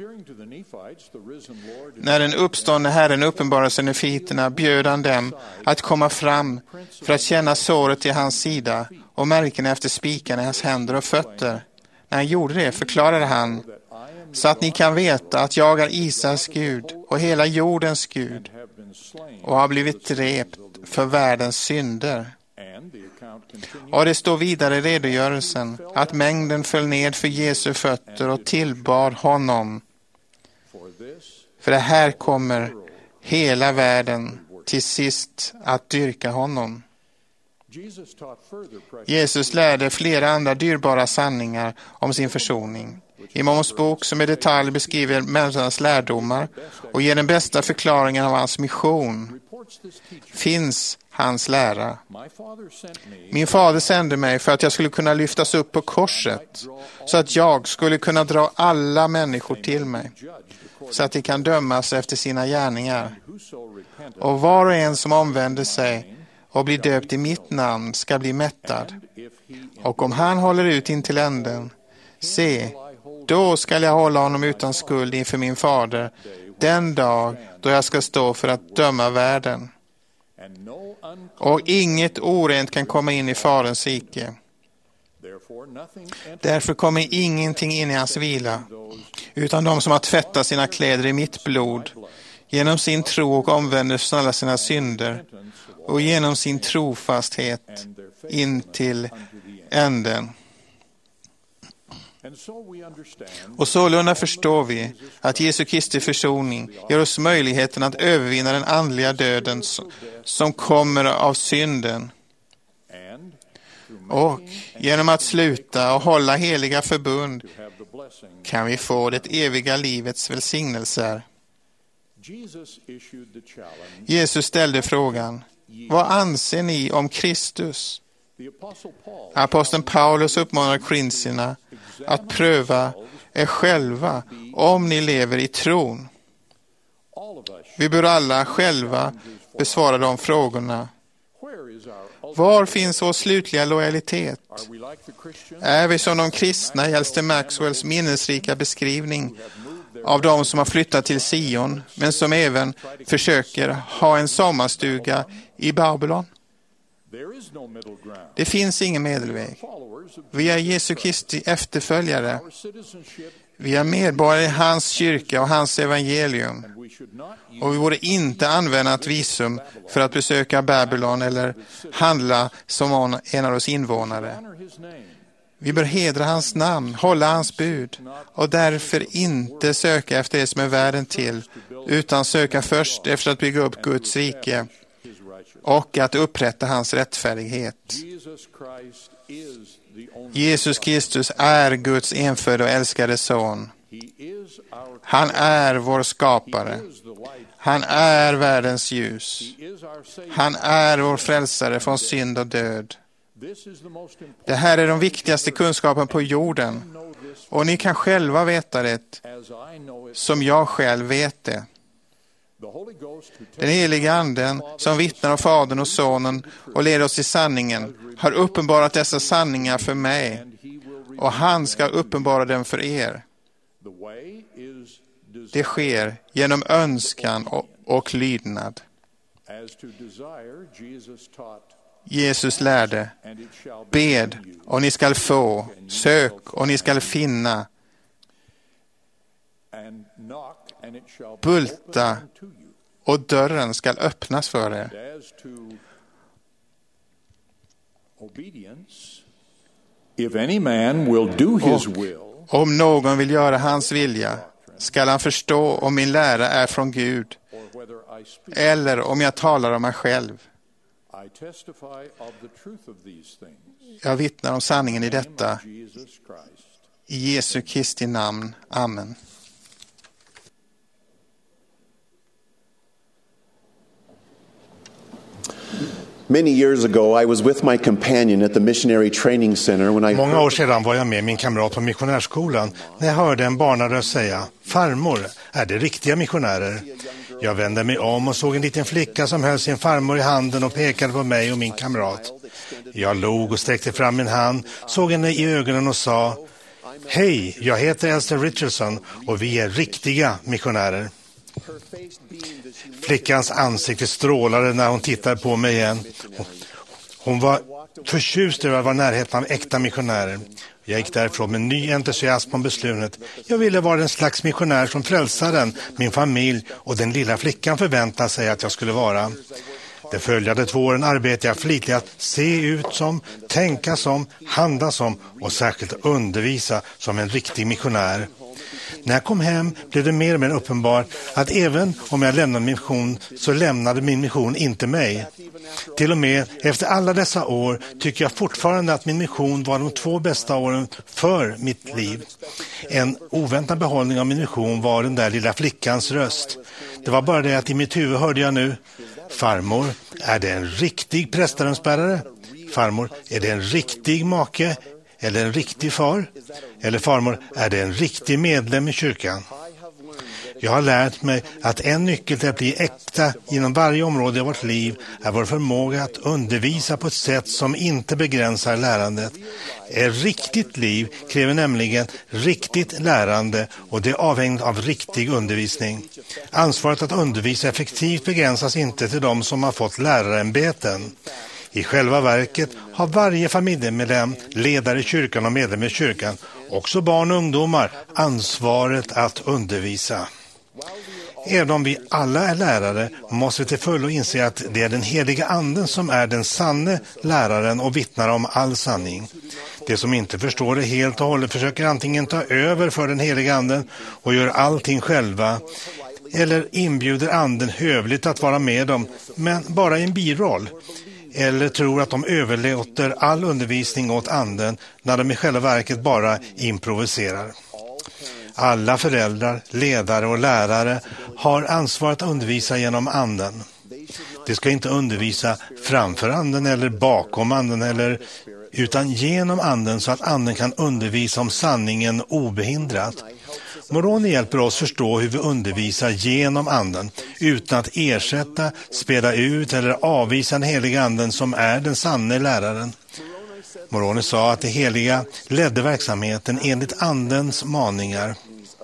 När den uppståndne Herren uppenbarade sig nefiterna bjöd han dem att komma fram för att känna såret i hans sida och märken efter spikarna i hans händer och fötter. När han gjorde det förklarade han: så att ni kan veta att jag är Israels Gud och hela jordens Gud och har blivit dräpt för världens synder. Och det står vidare i redogörelsen att mängden föll ned för Jesu fötter och tillbad honom. För det här kommer hela världen till sist att dyrka honom. Jesus lärde flera andra dyrbara sanningar om sin försoning. I Mormons bok, som i detalj beskriver människans lärdomar och ger den bästa förklaringen av hans mission, finns hans lära. Min fader sände mig för att jag skulle kunna lyftas upp på korset, så att jag skulle kunna dra alla människor till mig, så att de kan dömas efter sina gärningar. Och var och en som omvänder sig och blir döpt i mitt namn ska bli mättad. Och om han håller ut in till änden, se, då skall jag hålla honom utan skuld inför min fader den dag då jag ska stå för att döma världen. Och inget orent kan komma in i faderns rike. Därför kommer ingenting in i hans vila, utan de som har tvättat sina kläder i mitt blod, genom sin tro och omvändelse från alla sina synder, och genom sin trofasthet in till änden. Och sålunda förstår vi att Jesu Kristi försoning ger oss möjligheten att övervinna den andliga döden som kommer av synden. Och genom att sluta och hålla heliga förbund kan vi få det eviga livets välsignelser. Jesus ställde frågan: vad anser ni om Kristus? Aposteln Paulus uppmanar korintierna att pröva er själva om ni lever i tron. Vi bör alla själva besvara de frågorna. Var finns vår slutliga lojalitet? Är vi som de kristna i Elster Maxwells minnesrika beskrivning av de som har flyttat till Sion, men som även försöker ha en sommarstuga i Babylon? Det finns ingen medelväg. Vi är Jesu Kristi efterföljare. Vi är medborgare i hans kyrka och hans evangelium. Och vi borde inte använda ett visum för att besöka Babylon eller handla som en av oss invånare. Vi bör hedra hans namn, hålla hans bud och därför inte söka efter det som är världen till, utan söka först efter att bygga upp Guds rike och att upprätta hans rättfärdighet. Jesus Kristus är Guds enfödde och älskade son. Han är vår skapare. Han är världens ljus. Han är vår frälsare från synd och död. Det här är de viktigaste kunskapen på jorden. Och ni kan själva veta det som jag själv vet det. Den heliga anden som vittnar om Fadern och Sonen och leder oss till sanningen har uppenbarat dessa sanningar för mig, och han ska uppenbara dem för er. Det sker genom önskan och, och lydnad. Jesus lärde: bed och ni skall få, sök och ni skall finna, bulta och dörren skall öppnas för er. If any man will do his will, Och om någon vill göra hans vilja skall han förstå om min lära är från Gud eller om jag talar om mig själv. Jag vittnar om sanningen i detta. I Jesu Kristi namn. Amen. Many years ago, I was with my companion at the missionary training center when I Många år sedan var jag med min kamrat på missionärskolan när jag hörde en barnaröst säga: farmor, är det riktiga missionärer? Jag vände mig om och såg en liten flicka som höll sin farmor i handen och pekade på mig och min kamrat. Jag log och sträckte fram min hand, såg henne i ögonen och sa: hej, jag heter Elster Richardson och vi är riktiga missionärer. Flickans ansikte strålade när hon tittade på mig igen. Hon var förtjust över att vara närheten av äkta missionärer. Jag gick därifrån med ny entusiasm om beslutet. Jag ville vara en slags missionär som frälsaren, min familj och den lilla flickan förväntade sig att jag skulle vara. De följande två åren arbetade jag flitigt att se ut som, tänka som, handla som och särskilt undervisa som en riktig missionär. När jag kom hem blev det mer och mer uppenbart att även om jag lämnade min mission så lämnade min mission inte mig. Till och med efter alla dessa år tycker jag fortfarande att min mission var de två bästa åren för mitt liv. En oväntad behållning av min mission var den där lilla flickans röst. Det var bara det att i mitt huvud hörde jag nu: farmor, är det en riktig prästärensbärare? Farmor, är det en riktig make? Eller en riktig far? Eller farmor, är det en riktig medlem i kyrkan? Jag har lärt mig att en nyckel till att bli äkta inom varje område av vårt liv är vår förmåga att undervisa på ett sätt som inte begränsar lärandet. Ett riktigt liv kräver nämligen riktigt lärande och det är avhängigt av riktig undervisning. Ansvaret att undervisa effektivt begränsas inte till de som har fått lärarämbeten. I själva verket har varje familjemedlem, ledare i kyrkan och medlem i kyrkan, också barn och ungdomar, ansvaret att undervisa. Även om vi alla är lärare måste vi till fullo inse att det är den heliga anden som är den sanne läraren och vittnar om all sanning. De som inte förstår det helt och hållet försöker antingen ta över för den heliga anden och gör allting själva, eller inbjuder anden hövligt att vara med dem, men bara i en biroll. Eller tror att de överlåter all undervisning åt anden när de i själva verket bara improviserar. Alla föräldrar, ledare och lärare har ansvar att undervisa genom anden. De ska inte undervisa framför anden eller bakom anden, eller, utan genom anden så att anden kan undervisa om sanningen obehindrat. Moroni hjälper oss förstå hur vi undervisar genom anden utan att ersätta, spela ut eller avvisa den heliga anden som är den sanne läraren. Moroni sa att det heliga ledde verksamheten enligt andens maningar.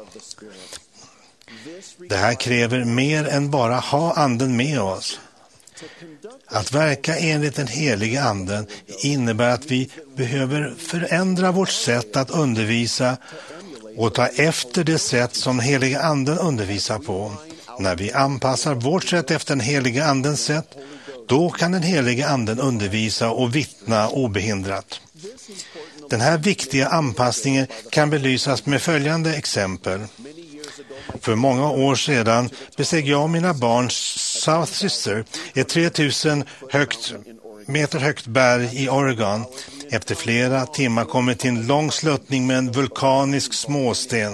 Det här kräver mer än bara ha anden med oss. Att verka enligt den heliga anden innebär att vi behöver förändra vårt sätt att undervisa och ta efter det sätt som heliga anden undervisar på. När vi anpassar vårt sätt efter den heliga andens sätt, då kan den heliga anden undervisa och vittna obehindrat. Den här viktiga anpassningen kan belysas med följande exempel. För många år sedan besteg jag och mina barns South Sister, ett tre tusen högt, meter högt berg i Oregon. Efter flera timmar kom vi till en lång sluttning med en vulkanisk småsten.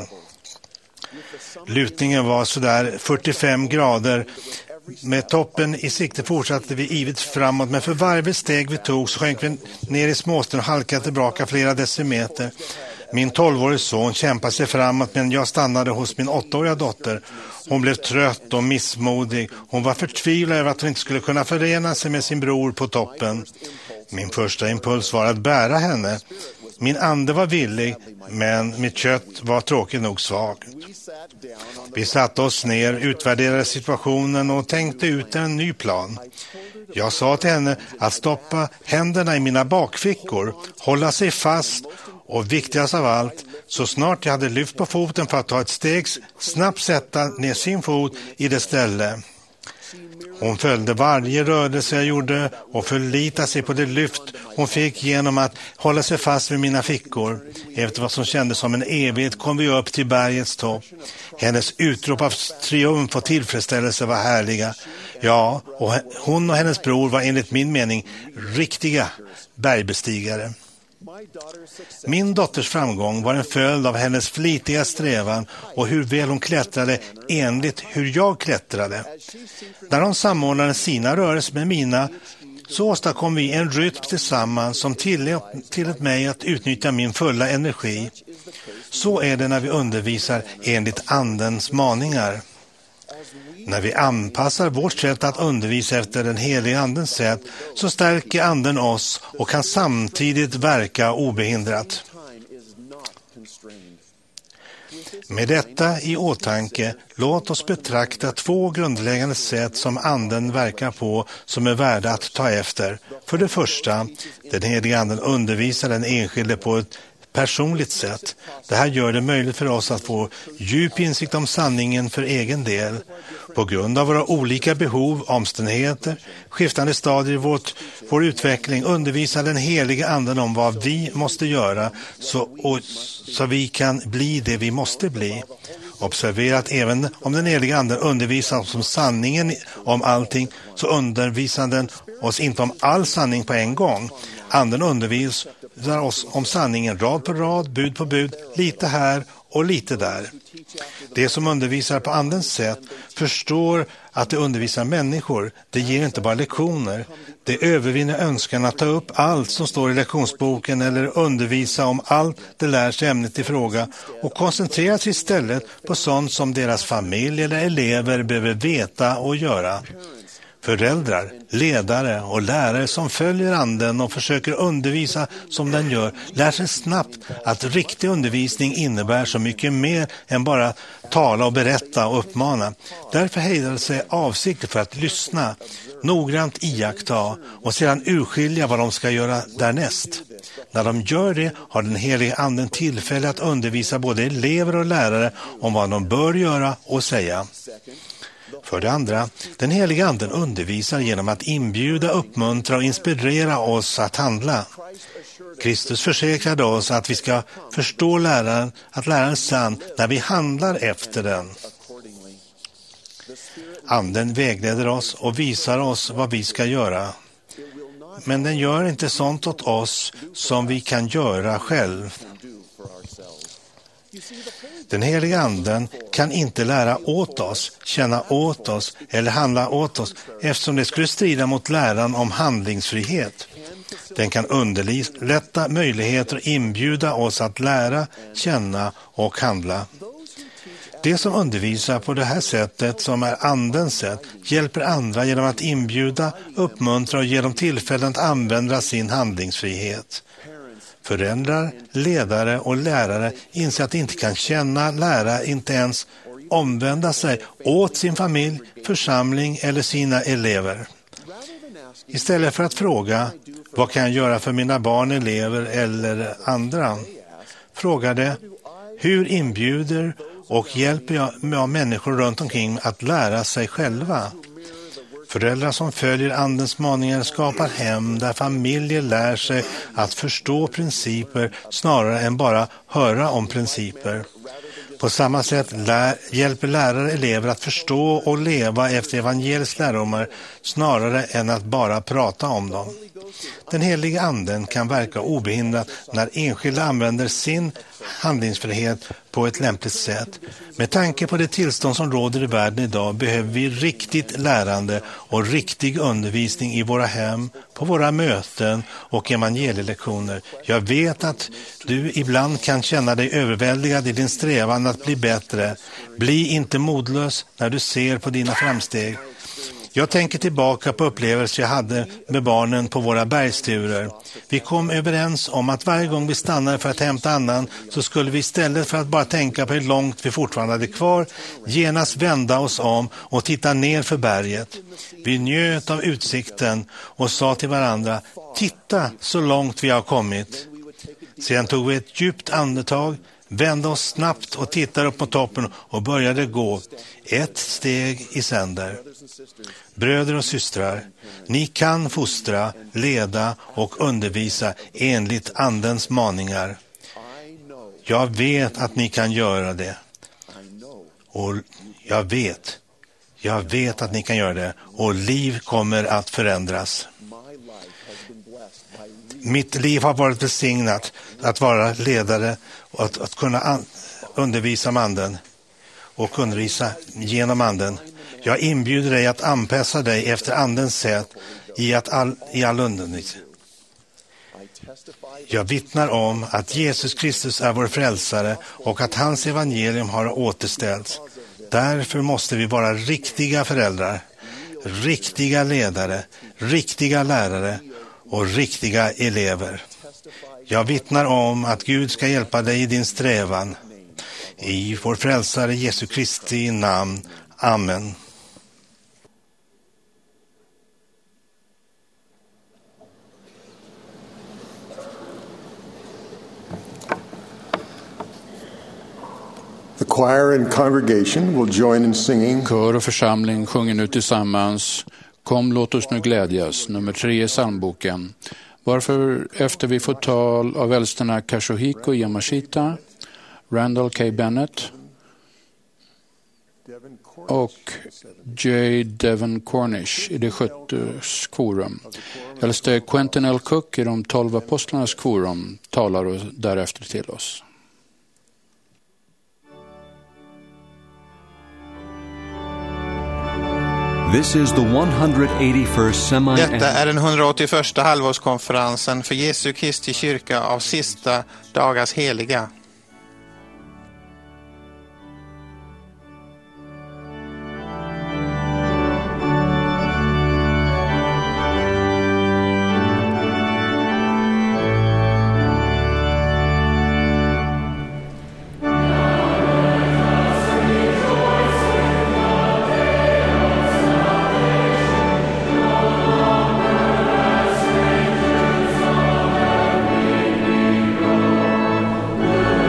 Lutningen var sådär fyrtiofem grader. Med toppen i sikte fortsatte vi ivrigt framåt, men för varje steg vi tog så sjönk vi ner i småsten och halkade tillbaka flera decimeter. Min tolvårige son kämpade sig framåt, men jag stannade hos min åttaåriga dotter. Hon blev trött och missmodig. Hon var förtvivlad över att hon inte skulle kunna förena sig med sin bror på toppen. Min första impuls var att bära henne. Min ande var villig, men mitt kött var tråkigt nog svagt. Vi satte oss ner, utvärderade situationen och tänkte ut en ny plan. Jag sa till henne att stoppa händerna i mina bakfickor, hålla sig fast och viktigast av allt, så snart jag hade lyft på foten för att ta ett steg, snabbt sätta ner sin fot i det ställe. Hon följde varje rörelse jag gjorde och förlitade sig på det lyft hon fick genom att hålla sig fast vid mina fickor. Efter vad som kändes som en evighet kom vi upp till bergets topp. Hennes utrop av triumf och tillfredsställelse var härliga. Ja, och hon och hennes bror var enligt min mening riktiga bergbestigare. Min dotters framgång var en följd av hennes flitiga strävan och hur väl hon klättrade enligt hur jag klättrade. När hon samordnade sina rörelser med mina så åstadkom vi en rytm tillsammans som tillät, tillät mig att utnyttja min fulla energi. Så är det när vi undervisar enligt andens maningar. När vi anpassar vårt sätt att undervisa efter den heliga andens sätt så stärker anden oss och kan samtidigt verka obehindrat. Med detta i åtanke, låt oss betrakta två grundläggande sätt som anden verkar på som är värda att ta efter. För det första, den heliga anden undervisar den enskilde på ett personligt sätt. Det här gör det möjligt för oss att få djup insikt om sanningen för egen del. På grund av våra olika behov, omständigheter, skiftande stadier i vårt, vår utveckling undervisar den heliga anden om vad vi måste göra så, och, så vi kan bli det vi måste bli. Observera att även om den heliga anden undervisar oss om sanningen om allting så undervisar den oss inte om all sanning på en gång. Anden undervisar oss om sanningen rad på rad, bud på bud, lite här och lite där. Det som undervisar på andens sätt förstår att det undervisar människor. Det ger inte bara lektioner. Det övervinner önskan att ta upp allt som står i lektionsboken eller undervisa om allt det lär sig ämnet i fråga och koncentrerar sig istället på sånt som deras familj eller elever behöver veta och göra. Föräldrar, ledare och lärare som följer anden och försöker undervisa som den gör lär sig snabbt att riktig undervisning innebär så mycket mer än bara tala och berätta och uppmana. Därför hejdar sig avsikter för att lyssna, noggrant iaktta och sedan urskilja vad de ska göra därnäst. När de gör det har den heliga anden tillfälle att undervisa både elever och lärare om vad de bör göra och säga. För det andra, den heliga anden undervisar genom att inbjuda, uppmuntra och inspirera oss att handla. Kristus försäkrade oss att vi ska förstå läraren, att läraren är sann när vi handlar efter den. Anden vägleder oss och visar oss vad vi ska göra. Men den gör inte sånt åt oss som vi kan göra själv. Den heliga anden kan inte lära åt oss, känna åt oss eller handla åt oss eftersom det skulle strida mot läran om handlingsfrihet. Den kan underlätta möjligheter och inbjuda oss att lära, känna och handla. Det som undervisar på det här sättet som är andens sätt hjälper andra genom att inbjuda, uppmuntra och ge dem tillfällen att använda sin handlingsfrihet. Föräldrar, ledare och lärare inser att de inte kan känna, lära, inte ens omvända sig åt sin familj, församling eller sina elever. Istället för att fråga, vad kan jag göra för mina barn, elever eller andra? Frågar de, Hur inbjuder och hjälper jag människor runt omkring att lära sig själva? Föräldrar som följer andens maningar skapar hem där familjer lär sig att förstå principer snarare än bara höra om principer. På samma sätt lär, hjälper lärare elever att förstå och leva efter evangeliets lärdomar snarare än att bara prata om dem. Den heliga anden kan verka obehindrat när enskilda använder sin handlingsfrihet på ett lämpligt sätt. Med tanke på det tillstånd som råder i världen idag behöver vi riktigt lärande och riktig undervisning i våra hem, på våra möten och evangelielektioner. Jag vet att du ibland kan känna dig överväldigad i din strävan att bli bättre. Bli inte modlös när du ser på dina framsteg. Jag tänker tillbaka på upplevelser jag hade med barnen på våra bergsturer. Vi kom överens om att varje gång vi stannade för att hämta annan så skulle vi istället för att bara tänka på hur långt vi fortfarande hade kvar genast vända oss om och titta ner för berget. Vi njöt av utsikten och sa till varandra: titta så långt vi har kommit. Sedan tog vi ett djupt andetag, vände oss snabbt och tittade upp på toppen och började gå ett steg i sänder. Bröder och systrar, ni kan fostra, leda och undervisa enligt andens maningar. Jag vet att ni kan göra det. Och jag vet, jag vet att ni kan göra det. Och liv kommer att förändras. Mitt liv har varit välsignat att vara ledare och att, att kunna an, undervisa med anden och undervisa genom anden. Jag inbjuder dig att anpassa dig efter andens sätt i, att all, i all undervisning. Jag vittnar om att Jesus Kristus är vår frälsare och att hans evangelium har återställts. Därför måste vi vara riktiga föräldrar, riktiga ledare, riktiga lärare och riktiga elever. Jag vittnar om att Gud ska hjälpa dig i din strävan. I vår frälsare Jesu Kristi namn. Amen. The choir and congregation will join in singing. Kör och församling sjunger nu tillsammans Kom, låt oss nu glädjas, nummer tre i psalmboken. Varför efter vi får tal av äldsterna Kashohiko Yamashita, Randall K. Bennett och J. Devon Cornish i det sjuttondes korum. Äldste Quentin L. Cook i de tolv apostlarnas korum talar och därefter till oss. This is the one hundred eighty-first semi- Detta är den hundraåttioförsta halvårskonferensen för Jesu Kristi kyrka av sista dagars heliga. Thank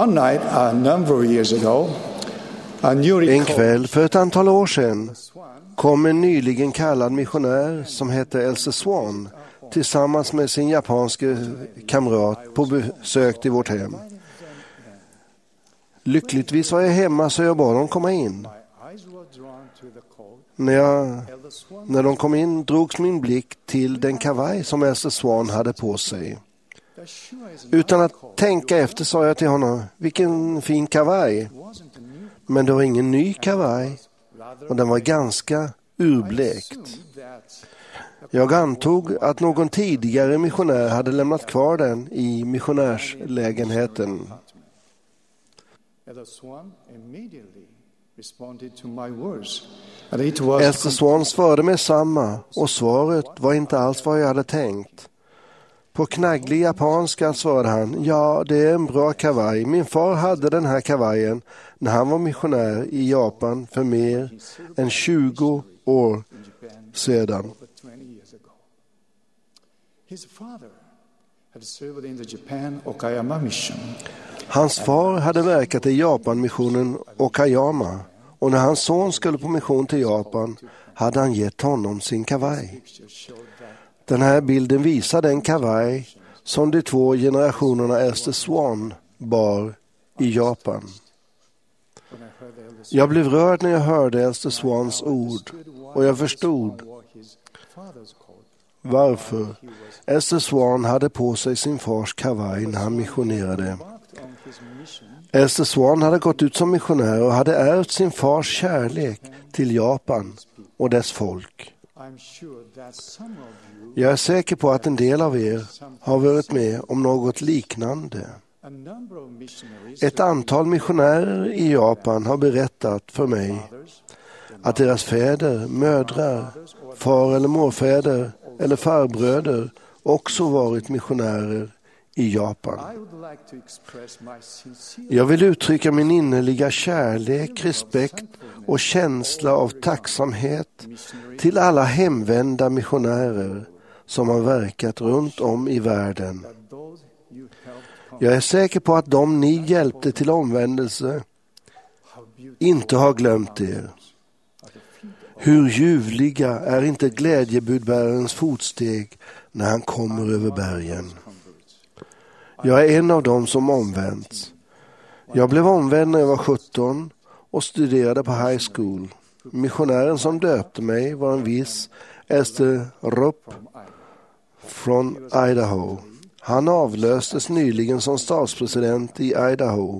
One night, a number of years ago, a newly En kväll för ett antal år sedan kom en nyligen kallad missionär som hette Else Swan tillsammans med sin japanske kamrat på besök till vårt hem. Lyckligtvis var jag hemma så jag bad dem komma in. När, jag, när de kom in drogs min blick till den kavaj som Else Swan hade på sig. Utan att tänka efter sa jag till honom, vilken fin kavaj. Men det var ingen ny kavaj och den var ganska urblekt. Jag antog att någon tidigare missionär hade lämnat kvar den i missionärslägenheten. Else Swan svarade med samma och svaret var inte alls vad jag hade tänkt. På knagglig japanska svarade han, ja det är en bra kavaj. Min far hade den här kavajen när han var missionär i Japan för mer än tjugo år sedan. Hans far hade verkat i Japanmissionen Okayama och när hans son skulle på mission till Japan hade han gett honom sin kavaj. Den här bilden visar den kavaj som de två generationerna Else Swan bar i Japan. Jag blev rörd när jag hörde Else Swans ord och jag förstod varför Else Swan hade på sig sin fars kavaj när han missionerade. Else Swan hade gått ut som missionär och hade ärvt sin fars kärlek till Japan och dess folk. Jag är säker på att en del av er har varit med om något liknande. Ett antal missionärer i Japan har berättat för mig att deras fäder, mödrar, far- eller morfäder eller farbröder också varit missionärer i Japan. Jag vill uttrycka min innerliga kärlek, respekt och känsla av tacksamhet till alla hemvända missionärer som har verkat runt om i världen. Jag är säker på att de ni hjälpte till omvändelse inte har glömt er. Hur ljuvliga är inte glädjebudbärarens fotsteg när han kommer över bergen. Jag är en av dem som omvänts. Jag blev omvänd när jag var sjutton och studerade på high school. Missionären som döpte mig var en viss Esther Rupp från Idaho. Han avlöstes nyligen som statspresident i Idaho.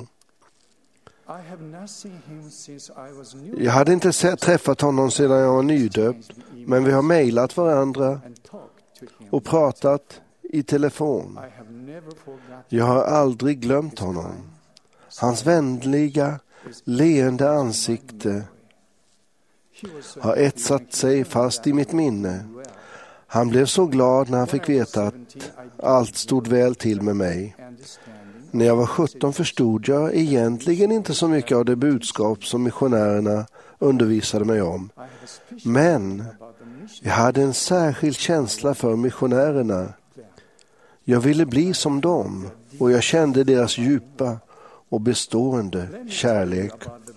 Jag hade inte sett, träffat honom sedan jag var nydöpt, men vi har mejlat varandra och pratat i telefon. Jag har aldrig glömt honom. Hans vänliga, leende ansikte har etsat sig fast i mitt minne. Han blev så glad när han fick veta att allt stod väl till med mig. När jag var sjutton förstod jag egentligen inte så mycket av det budskap som missionärerna undervisade mig om. Men jag hade en särskild känsla för missionärerna. Jag ville bli som dem och jag kände deras djupa och bestående kärlek.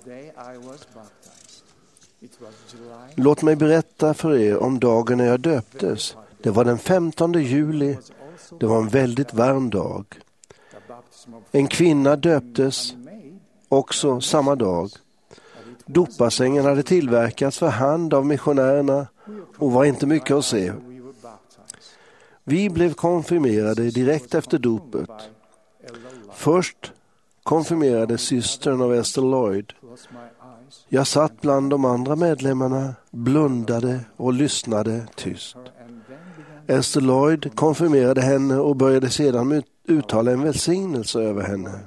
Låt mig berätta för er om dagen när jag döptes. Det var den femtonde juli. Det var en väldigt varm dag. En kvinna döptes också samma dag. Dopasängen hade tillverkats för hand av missionärerna och var inte mycket att se. Vi blev konfirmerade direkt efter dopet. Först konfirmerade systern av Esther Lloyd. Jag satt bland de andra medlemmarna, blundade och lyssnade tyst. Esther Lloyd konfirmerade henne och började sedan uttala en välsignelse över henne.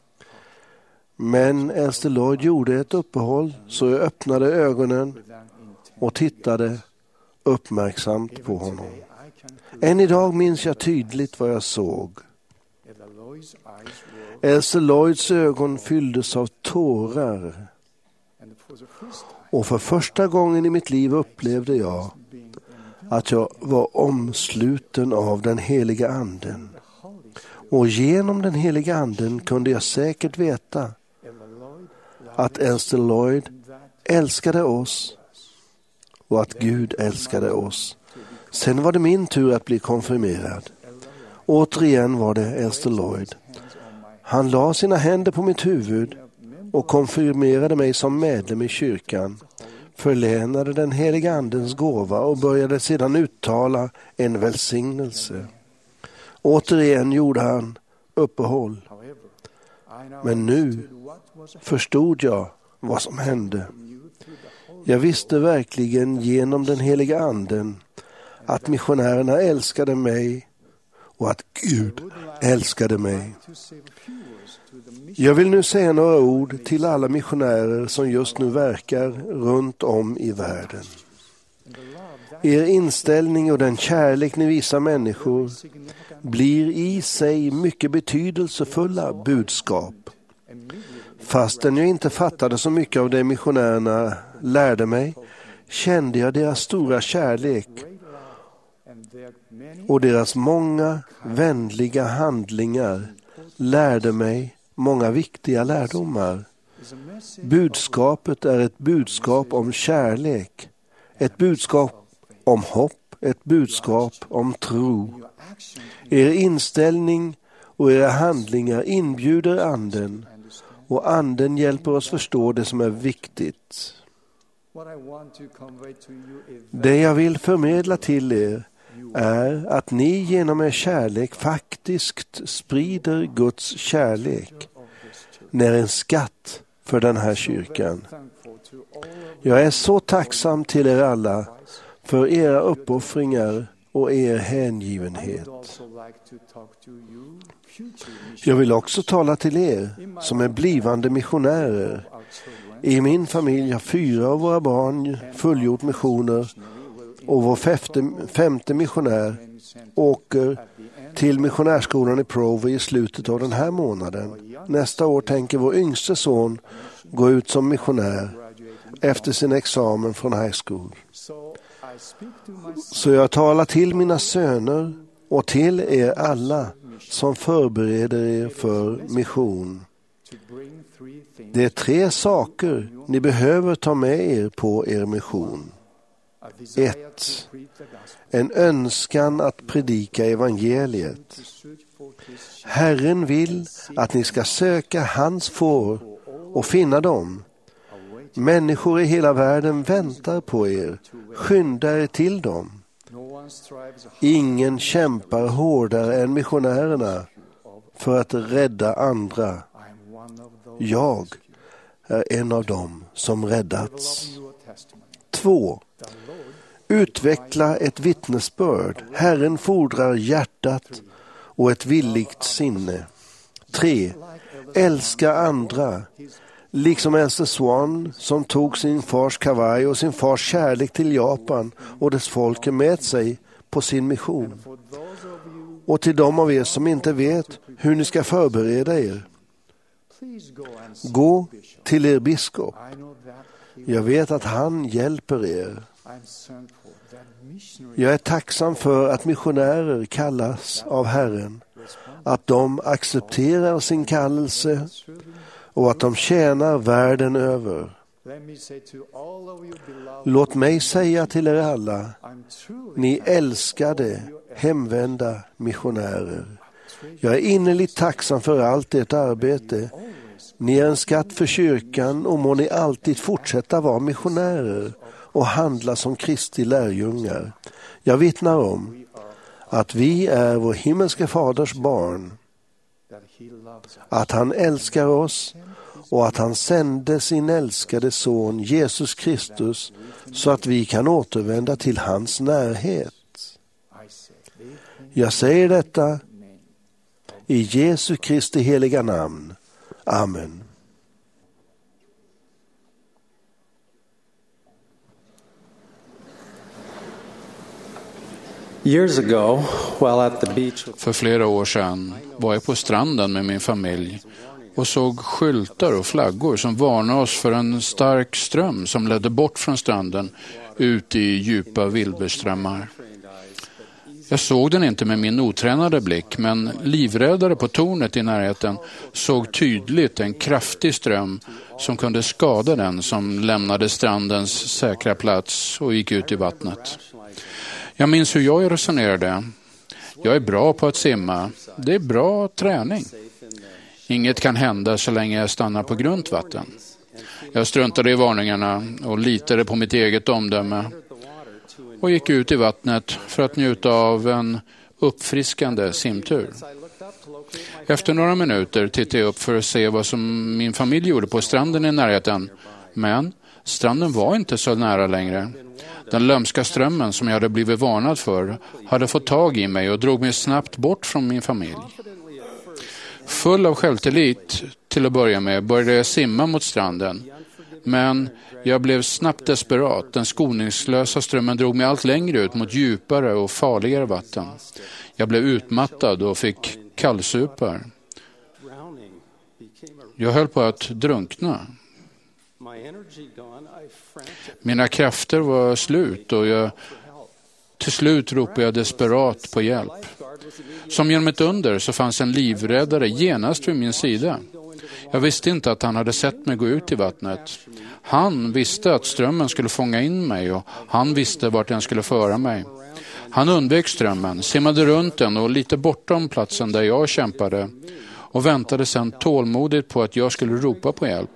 Men Esther Lloyd gjorde ett uppehåll så jag öppnade ögonen och tittade uppmärksamt på honom. Än idag minns jag tydligt vad jag såg. Esther Lloyds ögon fylldes av tårar. Och för första gången i mitt liv upplevde jag att jag var omsluten av den heliga anden. Och genom den heliga anden kunde jag säkert veta att Elster Lloyd älskade oss och att Gud älskade oss. Sen var det min tur att bli konfirmerad. Återigen var det Elster Lloyd. Han la sina händer på mitt huvud och konfirmerade mig som medlem i kyrkan, förlänade den heliga andens gåva och började sedan uttala en välsignelse. Återigen gjorde han uppehåll. Men nu förstod jag vad som hände. Jag visste verkligen genom den heliga anden att missionärerna älskade mig och att Gud älskade mig. Jag vill nu säga några ord till alla missionärer som just nu verkar runt om i världen. Er inställning och den kärlek ni visar människor blir i sig mycket betydelsefulla budskap. Fastän jag inte fattade så mycket av det missionärerna lärde mig, kände jag deras stora kärlek och deras många vänliga handlingar lärde mig många viktiga lärdomar. Budskapet är ett budskap om kärlek, ett budskap om hopp, ett budskap om tro. Er inställning och era handlingar inbjuder anden, och anden hjälper oss förstå det som är viktigt. Det jag vill förmedla till er är att ni genom er kärlek faktiskt sprider Guds kärlek. Ni är en skatt för den här kyrkan. Jag är så tacksam till er alla för era uppoffringar och er hängivenhet. Jag vill också tala till er som är blivande missionärer. I min familj har fyra av våra barn fullgjort missioner och vår femte, femte missionär åker till missionärskolan i Provo i slutet av den här månaden. Nästa år tänker vår yngste son gå ut som missionär efter sin examen från high school. Så jag talar till mina söner och till er alla som förbereder er för mission. Det är tre saker ni behöver ta med er på er mission. ett. En önskan att predika evangeliet. Herren vill att ni ska söka hans får och finna dem. Människor i hela världen väntar på er. Skynda er till dem. Ingen kämpar hårdare än missionärerna för att rädda andra. Jag är en av dem som räddats. två. Utveckla ett vittnesbörd. Herren fordrar hjärtat och ett villigt sinne. tre. Älska andra. Liksom Elster Swan som tog sin fars kavaj och sin fars kärlek till Japan och dess folk med sig på sin mission. Och till de av er som inte vet hur ni ska förbereda er. Gå till er biskop. Jag vet att han hjälper er. Jag är tacksam för att missionärer kallas av Herren, att de accepterar sin kallelse och att de tjänar världen över. Låt mig säga till er alla, ni älskade, hemvända missionärer. Jag är innerligt tacksam för allt ert arbete. Ni är en skatt för kyrkan och må ni alltid fortsätta vara missionärer och handla som Kristi lärjungar. Jag vittnar om att vi är vår himmelske faders barn, att han älskar oss och att han sände sin älskade son Jesus Kristus så att vi kan återvända till hans närhet. Jag säger detta i Jesu Kristi heliga namn. Amen. För flera år sedan var jag på stranden med min familj och såg skyltar och flaggor som varnade oss för en stark ström som ledde bort från stranden ut i djupa vildbeströmmar. Jag såg den inte med min otränade blick, men livräddare på tornet i närheten såg tydligt en kraftig ström som kunde skada den som lämnade strandens säkra plats och gick ut i vattnet. Jag minns hur jag resonerade. Jag är bra på att simma. Det är bra träning. Inget kan hända så länge jag stannar på grunt vatten. Jag struntade i varningarna och litade på mitt eget omdöme och gick ut i vattnet för att njuta av en uppfriskande simtur. Efter några minuter tittade jag upp för att se vad som min familj gjorde på stranden i närheten. Men stranden var inte så nära längre. Den lömska strömmen som jag hade blivit varnad för hade fått tag i mig och drog mig snabbt bort från min familj. Full av självtillit till att börja med började jag simma mot stranden. Men jag blev snabbt desperat. Den skoningslösa strömmen drog mig allt längre ut mot djupare och farligare vatten. Jag blev utmattad och fick kallsupar. Jag höll på att drunkna. Mina krafter var slut och jag, till slut ropade jag desperat på hjälp. Som genom ett under så fanns en livräddare genast vid min sida. Jag visste inte att han hade sett mig gå ut i vattnet. Han visste att strömmen skulle fånga in mig och han visste vart den skulle föra mig. Han undvek strömmen, simmade runt den och lite bortom platsen där jag kämpade och väntade sedan tålmodigt på att jag skulle ropa på hjälp.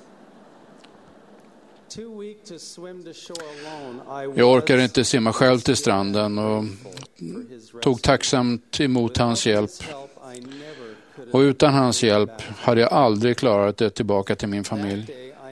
Jag orkade inte simma själv till stranden och tog tacksamt emot hans hjälp. Och utan hans hjälp hade jag aldrig klarat det tillbaka till min familj.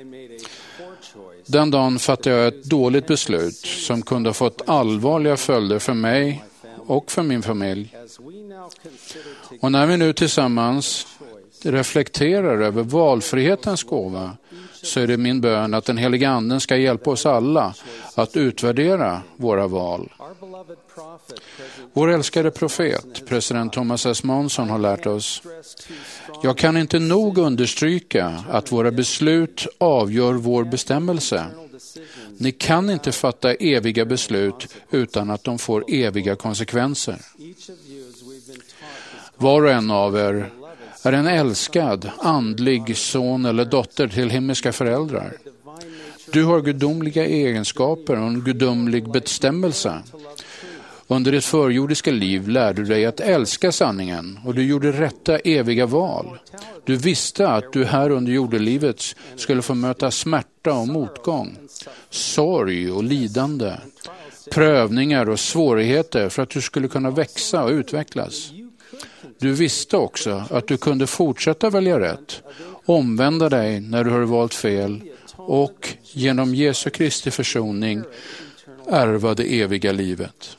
Den dagen fattade jag ett dåligt beslut som kunde ha fått allvarliga följder för mig och för min familj. Och när vi nu tillsammans reflekterar över valfrihetens gåva så är det min bön att den heliga anden ska hjälpa oss alla att utvärdera våra val. Vår älskade profet, president Thomas S. Monson, har lärt oss: jag kan inte nog understryka att våra beslut avgör vår bestämmelse. Ni kan inte fatta eviga beslut utan att de får eviga konsekvenser. Var och en av er är en älskad, andlig son eller dotter till himmelska föräldrar. Du har gudomliga egenskaper och en gudomlig bestämmelse. Under ditt förjordiska liv lärde du dig att älska sanningen och du gjorde rätta eviga val. Du visste att du här under jordelivet skulle få möta smärta och motgång, sorg och lidande, prövningar och svårigheter för att du skulle kunna växa och utvecklas. Du visste också att du kunde fortsätta välja rätt, omvända dig när du har valt fel och genom Jesu Kristi försoning ärva det eviga livet.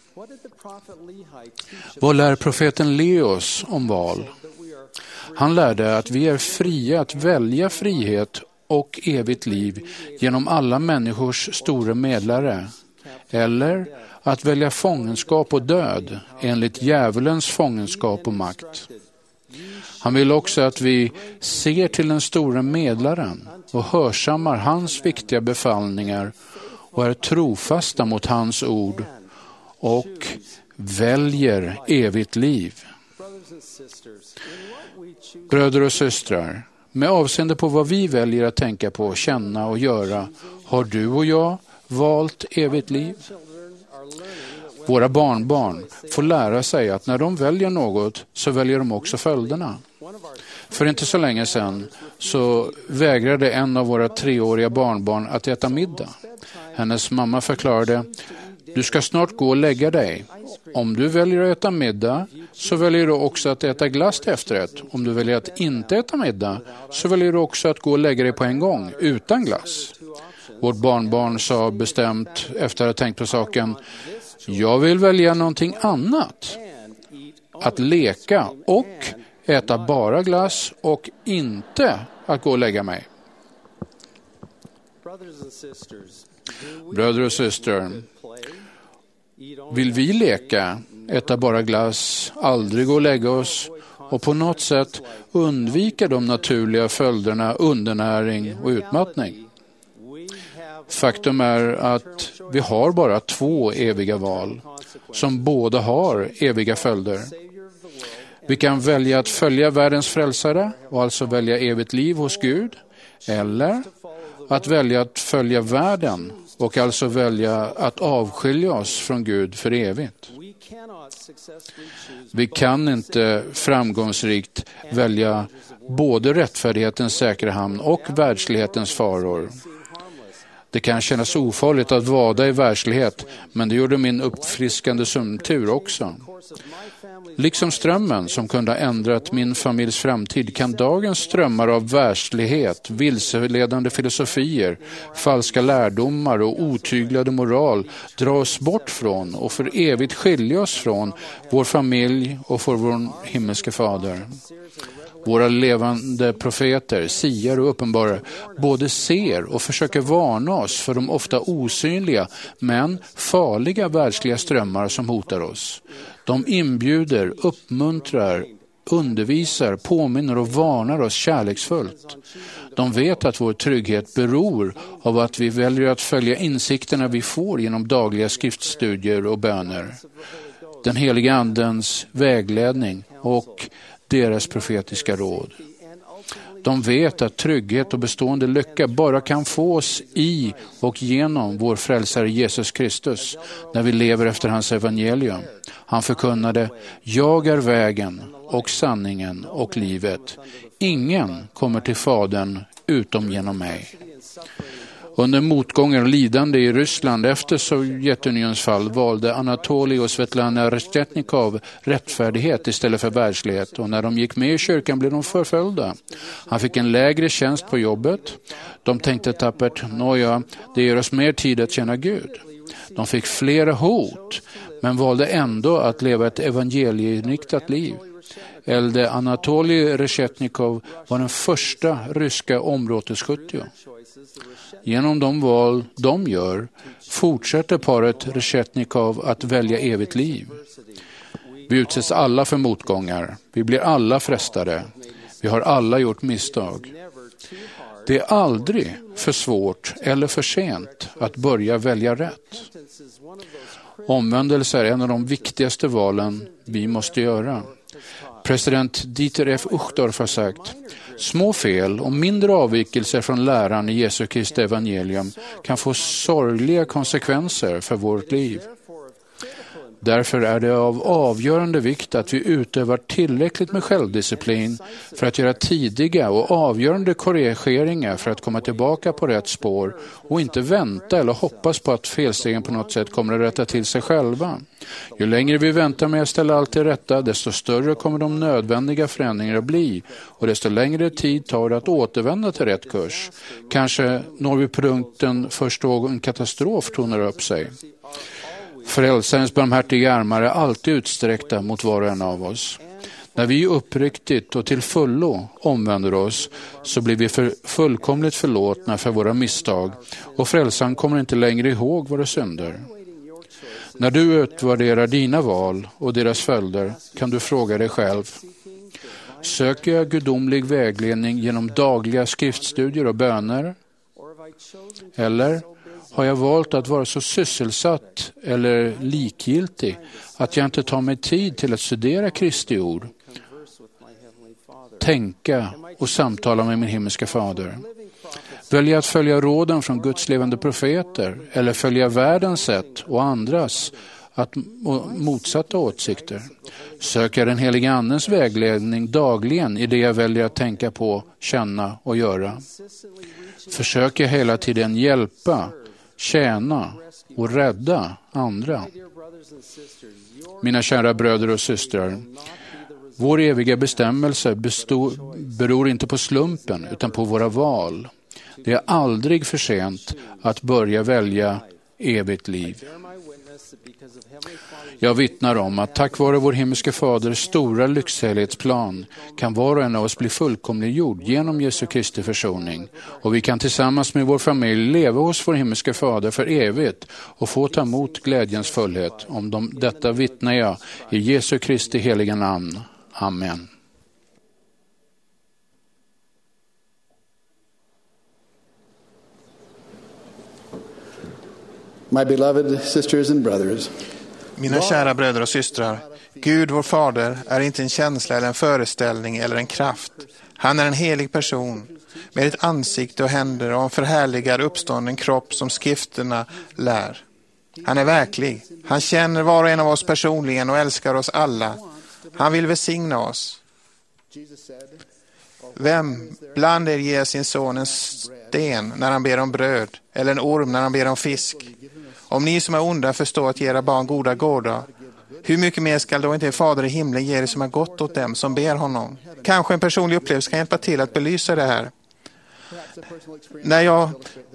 Vad lär profeten Leos om val? Han lärde att vi är fria att välja frihet och evigt liv genom alla människors stora medlare, eller att välja fångenskap och död enligt djävulens fångenskap och makt. Han vill också att vi ser till den stora medlaren och hörsammar hans viktiga befallningar och är trofasta mot hans ord och väljer evigt liv. Bröder och systrar, med avseende på vad vi väljer att tänka på, känna och göra, har du och jag valt evigt liv? Våra barnbarn får lära sig att när de väljer något så väljer de också följderna. För inte så länge sedan så vägrade en av våra treåriga barnbarn att äta middag. Hennes mamma förklarade: du ska snart gå och lägga dig. Om du väljer att äta middag så väljer du också att äta glass till efterrätt. Om du väljer att inte äta middag så väljer du också att gå och lägga dig på en gång utan glass. Vårt barnbarn sa bestämt efter att ha tänkt på saken: jag vill välja någonting annat. Att leka och äta bara glass och inte att gå och lägga mig. Bröder och systrar, vill vi leka, äta bara glass, aldrig gå och lägga oss och på något sätt undvika de naturliga följderna undernäring och utmattning? Faktum är att vi har bara två eviga val som båda har eviga följder. Vi kan välja att följa världens frälsare och alltså välja evigt liv hos Gud, eller att välja att följa världen och alltså välja att avskilja oss från Gud för evigt. Vi kan inte framgångsrikt välja både rättfärdighetens säkra hamn och världslighetens faror. Det kan kännas ofarligt att vada i världslighet, men det gjorde min uppfriskande sömntur också. Liksom strömmen som kunde ha ändrat min familjs framtid kan dagens strömmar av världslighet, vilseledande filosofier, falska lärdomar och otyglade moral dra oss bort från och för evigt skilja oss från vår familj och för vår himmelske fader. Våra levande profeter, siar och uppenbarare både ser och försöker varna oss för de ofta osynliga men farliga världsliga strömmar som hotar oss. De inbjuder, uppmuntrar, undervisar, påminner och varnar oss kärleksfullt. De vet att vår trygghet beror av att vi väljer att följa insikterna vi får genom dagliga skriftstudier och böner. Den heliga andens vägledning och deras profetiska råd. De vet att trygghet och bestående lycka bara kan fås i och genom vår frälsare Jesus Kristus när vi lever efter hans evangelium. Han förkunnade: jag är vägen och sanningen och livet. Ingen kommer till Fadern utom genom mig. Under motgångar och lidande i Ryssland efter Sovjetunionens fall valde Anatolij och Svetlana Reshetnikov rättfärdighet istället för världslighet, och när de gick med i kyrkan blev de förföljda. Han fick en lägre tjänst på jobbet. De tänkte tappert: nåja, det ger oss mer tid att känna Gud. De fick flera hot, men valde ändå att leva ett evangelieinriktat liv. Elde Anatolij Reshetnikov var den första ryska områdesskytte. Genom de val de gör fortsätter paret Reshetnikov att välja evigt liv. Vi utsätts alla för motgångar. Vi blir alla frestade. Vi har alla gjort misstag. Det är aldrig för svårt eller för sent att börja välja rätt. Omvändelse är en av de viktigaste valen vi måste göra. President Dieter F. Uchtdorf har sagt: små fel och mindre avvikelser från läran i Jesu Kristi evangelium kan få sorgliga konsekvenser för vårt liv. Därför är det av avgörande vikt att vi utövar tillräckligt med självdisciplin för att göra tidiga och avgörande korrigeringar för att komma tillbaka på rätt spår och inte vänta eller hoppas på att felstegen på något sätt kommer att rätta till sig själva. Ju längre vi väntar med att ställa allt till rätta, desto större kommer de nödvändiga förändringarna att bli, och desto längre tid tar det att återvända till rätt kurs. Kanske når vi punkten först då en katastrof tonar upp sig. Frälsarens barmhärtiga armar är alltid utsträckta mot var och en av oss. När vi uppriktigt och till fullo omvänder oss så blir vi för fullkomligt förlåtna för våra misstag, och frälsaren kommer inte längre ihåg våra synder. När du utvärderar dina val och deras följder kan du fråga dig själv: söker jag gudomlig vägledning genom dagliga skriftstudier och böner? Eller har jag valt att vara så sysselsatt eller likgiltig att jag inte tar mig tid till att studera Kristi ord, tänka och samtala med min himmelska fader? Väljer att följa råden från Guds levande profeter eller följa världens sätt och andras att motsatta åsikter? Söker den heliga andens vägledning dagligen i det jag väljer att tänka på, känna och göra? Försöker hela tiden hjälpa, tjäna och rädda andra? Mina kära bröder och systrar, vår eviga bestämmelse består, beror inte på slumpen utan på våra val. Det är aldrig för sent att börja välja evigt liv. Jag vittnar om att tack vare vår himmelske faders stora lycksalighetsplan kan var och en av oss bli fullkomliggjord genom Jesu Kristi försoning, och vi kan tillsammans med vår familj leva hos vår himmelske fader för evigt och få ta emot glädjens fullhet. Om de, detta vittnar jag i Jesu Kristi heliga namn. Amen. My beloved sisters and brothers, Mina kära bröder och systrar, Gud vår fader är inte en känsla eller en föreställning eller en kraft. Han är en helig person med ett ansikte och händer och en förhärligad uppstånden kropp som skrifterna lär. Han är verklig. Han känner var och en av oss personligen och älskar oss alla. Han vill välsigna oss. Vem bland er ger sin son en sten när han ber om bröd eller en orm när han ber om fisk? Om ni som är onda förstår att ge era barn goda gårdar, hur mycket mer skall då inte er fader i himlen ge er som har gått åt dem som ber honom? Kanske en personlig upplevelse kan hjälpa till att belysa det här. När jag,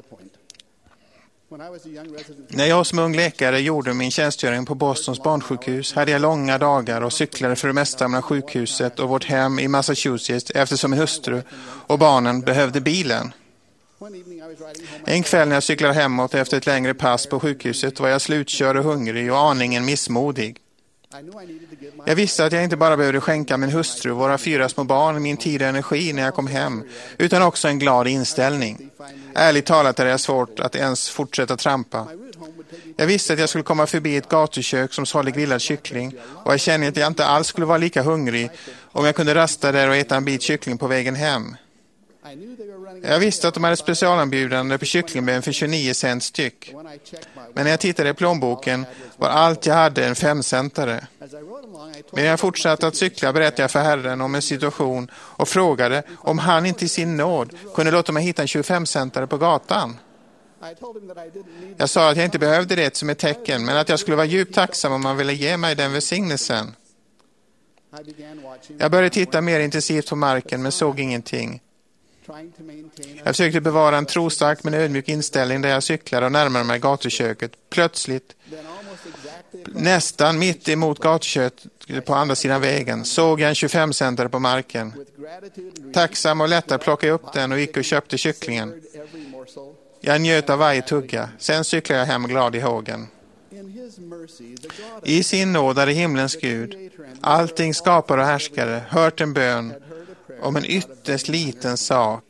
när jag som ung läkare gjorde min tjänstgöring på Bostons barnsjukhus hade jag långa dagar och cyklade för det mesta mellan sjukhuset och vårt hem i Massachusetts eftersom min hustru och barnen behövde bilen. En kväll när jag cyklade hemåt efter ett längre pass på sjukhuset var jag slutkörd och hungrig och aningen missmodig. Jag visste att jag inte bara behövde skänka min hustru och våra fyra små barn min tid och energi när jag kom hem, utan också en glad inställning. Ärligt talat är det svårt att ens fortsätta trampa. Jag visste att jag skulle komma förbi ett gatukök som sålde grillad kyckling och jag kände att jag inte alls skulle vara lika hungrig om jag kunde rasta där och äta en bit kyckling på vägen hem. Jag visste att de hade specialanbjudande på kycklingben för tjugonio cent styck. Men när jag tittade i plånboken var allt jag hade en femcentare. Men jag fortsatte att cykla berättade jag för Herren om en situation och frågade om han inte i sin nåd kunde låta mig hitta en tjugofemcentare på gatan. Jag sa att jag inte behövde det som ett tecken, men att jag skulle vara djupt tacksam om man ville ge mig den välsignelsen. Jag började titta mer intensivt på marken men såg ingenting. Jag försökte bevara en trostark men ödmjuk inställning där jag cyklade och närmade mig gatuköket. Plötsligt, nästan mitt emot gatuköket på andra sidan vägen, såg jag en tjugofemcentare på marken. Tacksam och lättare plockade jag upp den och gick och köpte kycklingen. Jag njöt av varje tugga. Sen cyklade jag hem glad i hågen. I sin nåd är himlens Gud, allting skapar och härskare, hört en bön om en ytterst liten sak.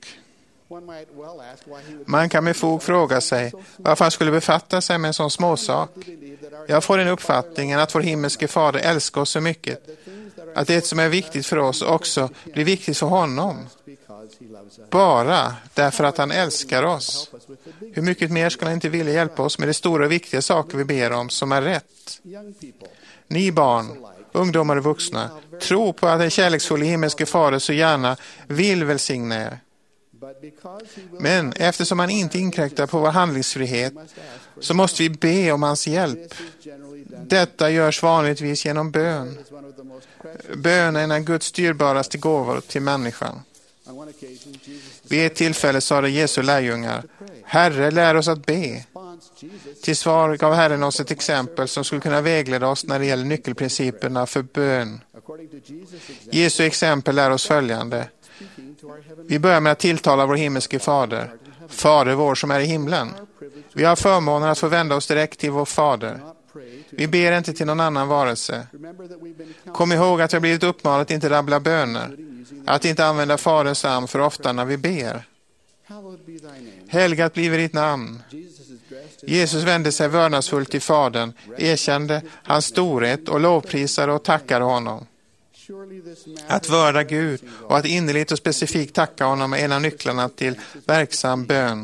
Man kan med fog fråga sig varför han skulle befatta sig med en sån småsak. Jag får den uppfattningen att vår himmelske fader älskar oss så mycket att det som är viktigt för oss också blir viktigt för honom. Bara därför att han älskar oss. Hur mycket mer skulle han inte vilja hjälpa oss med de stora och viktiga saker vi ber om som är rätt? Ni barn, ungdomar och vuxna, tro på att den kärleksfulla himmelske fader så gärna vill välsigna er. Men eftersom han inte inkräktar på vår handlingsfrihet så måste vi be om hans hjälp. Detta görs vanligtvis genom bön. Bön är en av Guds styrbaraste gåvor till människan. Vid ett tillfälle sa det Jesu lärjungar: Herre, lär oss att be. Till svar gav Herren oss ett exempel som skulle kunna vägleda oss när det gäller nyckelprinciperna för bön. Jesu exempel lär oss följande. Vi börjar med att tilltala vår himmelske fader. Fader vår som är i himlen. Vi har förmånen att få vända oss direkt till vår fader. Vi ber inte till någon annan varelse. Kom ihåg att vi har blivit uppmanat att inte rabbla böner. Att inte använda faderns namn för ofta när vi ber. Helgat blir ditt namn. Jesus vände sig vördnadsfullt till fadern, erkände hans storhet och lovprisade och tackade honom. Att vörda Gud och att innerligt och specifikt tacka honom är en av nycklarna till verksam bön.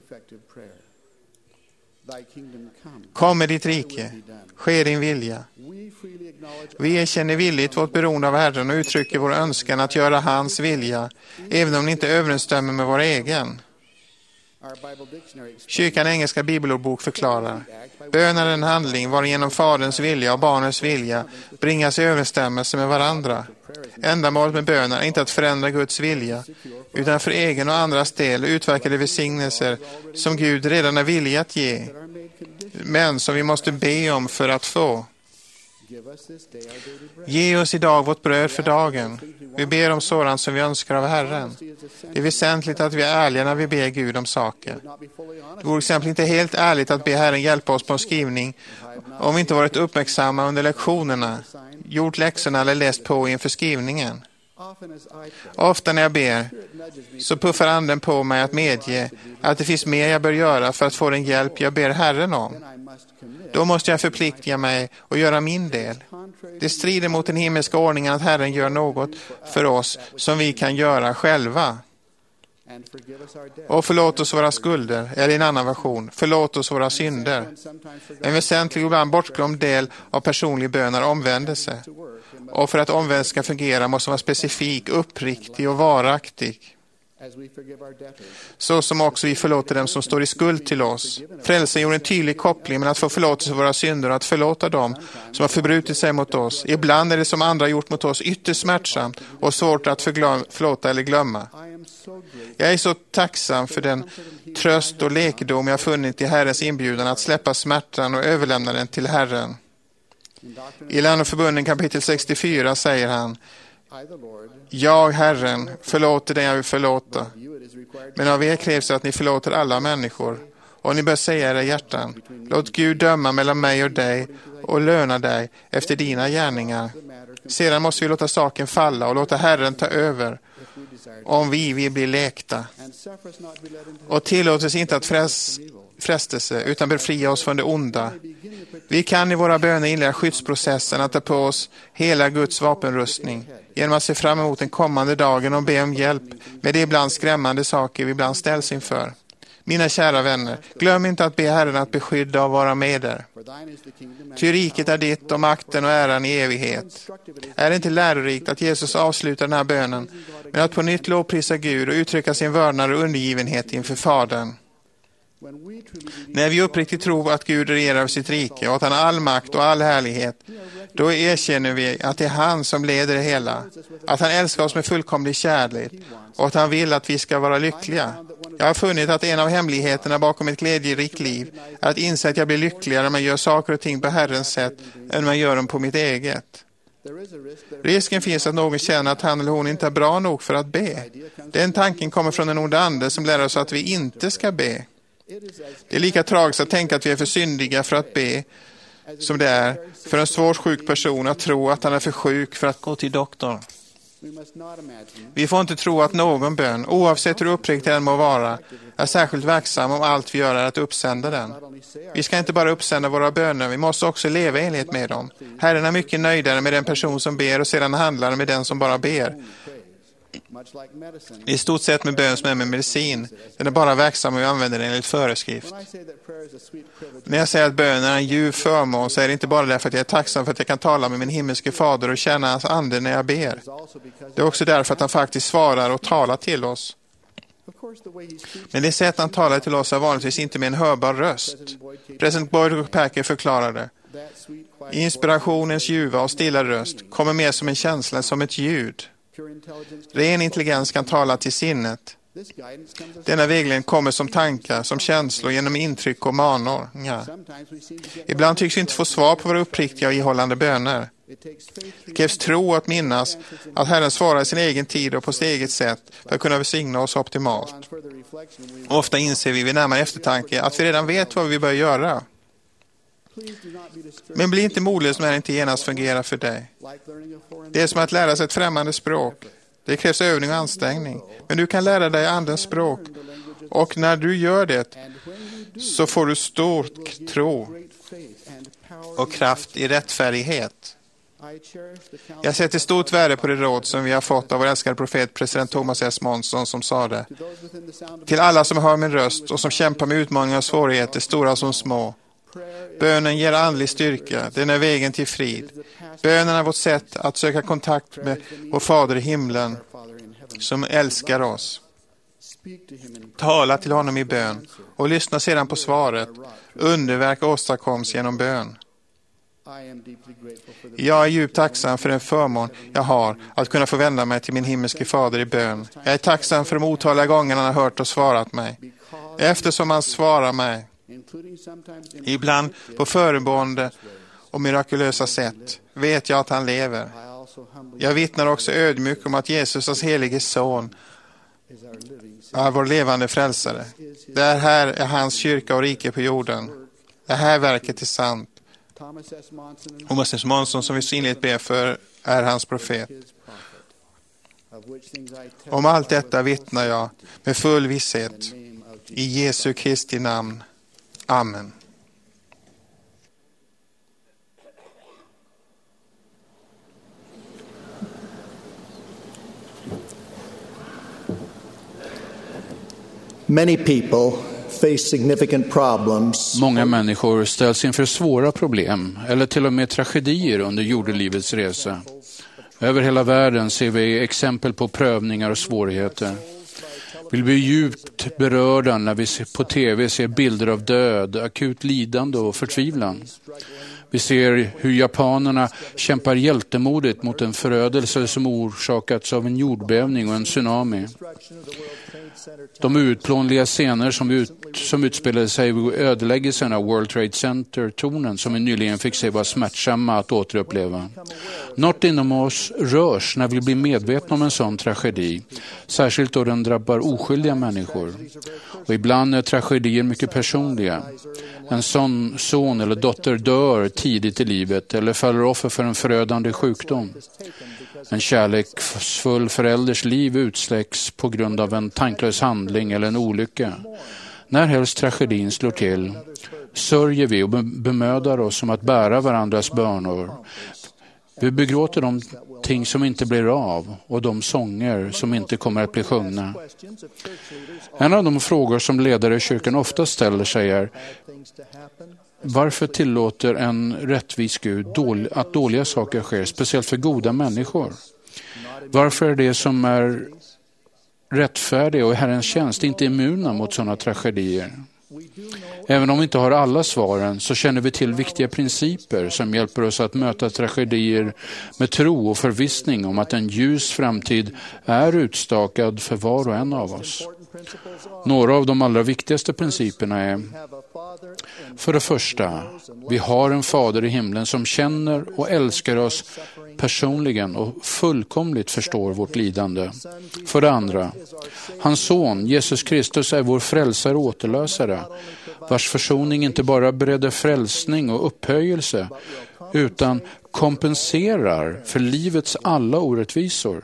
Kom med ditt rike, ske din vilja. Vi erkänner villigt vårt beroende av Herren och uttrycker vår önskan att göra hans vilja, även om det inte överensstämmer med vår egen. Kyrkan engelska bibelordbok förklarar: bön är en handling varigenom faderns vilja och barnens vilja bringas i överensstämmelse med varandra. Ändamålet med bön är inte att förändra Guds vilja, utan för egen och andras del utverka de välsignelser som Gud redan är villig att ge, men som vi måste be om för att få. Ge oss idag vårt bröd för dagen. Vi ber om sådant som vi önskar av Herren. Det är väsentligt att vi är ärliga när vi ber Gud om saker. Det vore exempel inte helt ärligt att be Herren hjälpa oss på en skrivning om vi inte varit uppmärksamma under lektionerna, gjort läxorna eller läst på inför skrivningen. Ofta när jag ber så puffar anden på mig att medge att det finns mer jag bör göra för att få den hjälp jag ber Herren om. Då måste jag förpliktiga mig och göra min del. Det strider mot den himmelska ordningen att Herren gör något för oss som vi kan göra själva. Och förlåt oss våra skulder, eller en annan version, förlåt oss våra synder. En väsentlig och ibland bortglömd del av personlig bön är omvändelse. Och för att omvändelse ska fungera måste vara specifik, uppriktig och varaktig. Så som också vi förlåter dem som står i skuld till oss. Frälsaren gjorde en tydlig koppling mellan att få förlåtelse för våra synder och att förlåta dem som har förbrutit sig mot oss. Ibland är det som andra gjort mot oss ytterst smärtsamt och svårt att förglöm- förlåta eller glömma. Jag är så tacksam för den tröst och läkedom jag funnit i Herrens inbjudan att släppa smärtan och överlämna den till Herren. I Land och förbunden kapitel sextiofyra säger han: Jag, Herren, förlåter den jag vill förlåta. Men av er krävs att ni förlåter alla människor. Och ni bör säga era hjärtan: Låt Gud döma mellan mig och dig och löna dig efter dina gärningar. Sedan måste vi låta saken falla och låta Herren ta över om vi vill bli läkta. Och tillåt oss inte att fräs, frestelse utan befria oss från det onda. Vi kan i våra böner inleda skyddsprocessen att ta på oss hela Guds vapenrustning genom att se fram emot den kommande dagen och be om hjälp med de ibland skrämmande saker vi ibland ställs inför. Mina kära vänner, glöm inte att be Herren att beskydda och vara med er. Ty riket är ditt och makten och äran i evighet. Är det inte lärorikt att Jesus avslutar den här bönen med att på nytt lovprisa Gud och uttrycka sin vördnad och undergivenhet inför Fadern? När vi uppriktigt tror att Gud regerar över sitt rike och att han har all makt och all härlighet, då erkänner vi att det är han som leder det hela, att han älskar oss med fullkomlig kärlek och att han vill att vi ska vara lyckliga. Jag har funnit att en av hemligheterna bakom ett glädjerikt liv är att inse att jag blir lyckligare när man gör saker och ting på Herrens sätt än man gör dem på mitt eget. Risken finns att någon känner att han eller hon inte är bra nog för att be. Den tanken kommer från en ond ande som lär oss att vi inte ska be. Det är lika tragiskt att tänka att vi är för syndiga för att be som det är för en svårt sjuk person att tro att han är för sjuk för att gå till doktorn. Vi får inte tro att någon bön, oavsett hur uppriktig den må vara, är särskilt verksam om allt vi gör är att uppsända den. Vi ska inte bara uppsända våra böner, vi måste också leva i enlighet med dem. Herren är mycket nöjdare med den person som ber och sedan handlar med den som bara ber. I stort sett med bön som är med medicin. Den är bara verksam och vi använder den enligt föreskrift. När jag säger att bön är en ljuv förmån så är det inte bara därför att jag är tacksam för att jag kan tala med min himmelske fader och känna hans ande när jag ber. Det är också därför att han faktiskt svarar och talar till oss. Men det sätt han talar till oss är vanligtvis inte med en hörbar röst. President Boyd Packer förklarade: Inspirationens ljuva och stilla röst kommer mer som en känsla, som ett ljud. Ren intelligens kan tala till sinnet. Denna vägledning kommer som tankar, som känslor, genom intryck och manor. Ja. Ibland tycks vi inte få svar på våra uppriktiga och ihållande böner. Det krävs tro att minnas att Herren svarar i sin egen tid och på sitt eget sätt för att kunna välsigna oss optimalt. Ofta inser vi vid närmare eftertanke att vi redan vet vad vi bör göra. Men bli inte modlös när det inte genast fungerar för dig. Det är som att lära sig ett främmande språk. Det krävs övning och ansträngning. Men du kan lära dig andens språk. Och när du gör det så får du stor tro och kraft i rättfärdighet. Jag sätter stort värde på det råd som vi har fått av vår älskade profet president Thomas S. Monson, som sa det: Till alla som hör min röst och som kämpar med utmaningar och svårigheter, stora som små. Bönen ger andlig styrka, den är vägen till frid. Bönen är vårt sätt att söka kontakt med vår Fader i himlen som älskar oss. Tala till honom i bön och lyssna sedan på svaret. Underverk åstadkoms genom bön. Jag är djupt tacksam för den förmån jag har att kunna få vända mig till min himmelske Fader i bön. Jag är tacksam för de otaliga gångerna han har hört och svarat mig. Eftersom han svarar mig, ibland på förebående och mirakulösa sätt, vet jag att han lever. Jag vittnar också ödmjukt om att Jesus, hans helige son, är vår levande frälsare. Det här är hans kyrka och rike på jorden. Det här verket är sant. Thomas S. Monson, som vi så inligt ber för, är hans profet. Om allt detta vittnar jag med full visshet. I Jesu Kristi namn. Amen. Many people face significant problems. Många människor ställs inför svåra problem eller till och med tragedier under jordelivets resa. Över hela världen ser vi exempel på prövningar och svårigheter. Vi blir djupt berörda när vi på tv ser bilder av död, akut lidande och förtvivlan. Vi ser hur japanerna kämpar hjältemodigt mot en förödelse som orsakats av en jordbävning och en tsunami. De utplånliga scener som, ut, som utspelade sig vid ödeläggelsen av World Trade Center-tornen som vi nyligen fick se var smärtsamma att återuppleva. Något inom oss rörs när vi blir medvetna om en sån tragedi, särskilt då den drabbar oskyldiga människor. Och ibland är tragedier mycket personliga. En sån son eller dotter dör tidigt i livet eller faller offer för en förödande sjukdom. En kärleksfull förälders liv utsläcks på grund av en tanklös handling eller en olycka. När helst tragedin slår till sörjer vi och bemödar oss om att bära varandras börnor. Vi begråter de ting som inte blir av och de sånger som inte kommer att bli sjungna. En av de frågor som ledare i kyrkan ofta ställer sig är: varför tillåter en rättvis Gud att dåliga saker sker, speciellt för goda människor? Varför är det som är rättfärdiga och Herrens tjänst inte immuna mot sådana tragedier? Även om vi inte har alla svaren så känner vi till viktiga principer som hjälper oss att möta tragedier med tro och förvissning om att en ljus framtid är utstakad för var och en av oss. Några av de allra viktigaste principerna är: för det första, vi har en fader i himlen som känner och älskar oss personligen och fullkomligt förstår vårt lidande. För det andra, hans son Jesus Kristus är vår frälsare och återlösare, vars försoning inte bara beredde frälsning och upphöjelse utan kompenserar för livets alla orättvisor.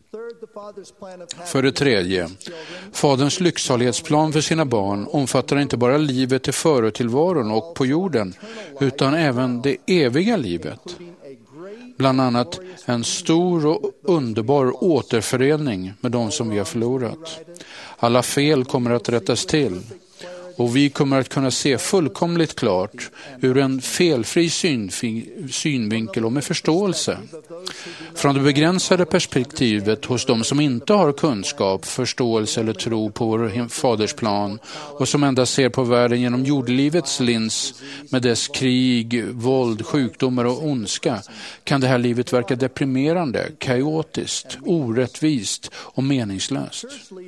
För det tredje, faderns lycksalighetsplan för sina barn omfattar inte bara livet i förutillvaron och på jorden utan även det eviga livet. Bland annat en stor och underbar återförening med de som vi har förlorat. Alla fel kommer att rättas till. Och vi kommer att kunna se fullkomligt klart ur en felfri synvinkel och med förståelse. Från det begränsade perspektivet hos de som inte har kunskap, förståelse eller tro på vår faders plan och som endast ser på världen genom jordlivets lins med dess krig, våld, sjukdomar och ondska, kan det här livet verka deprimerande, kaotiskt, orättvist och meningslöst.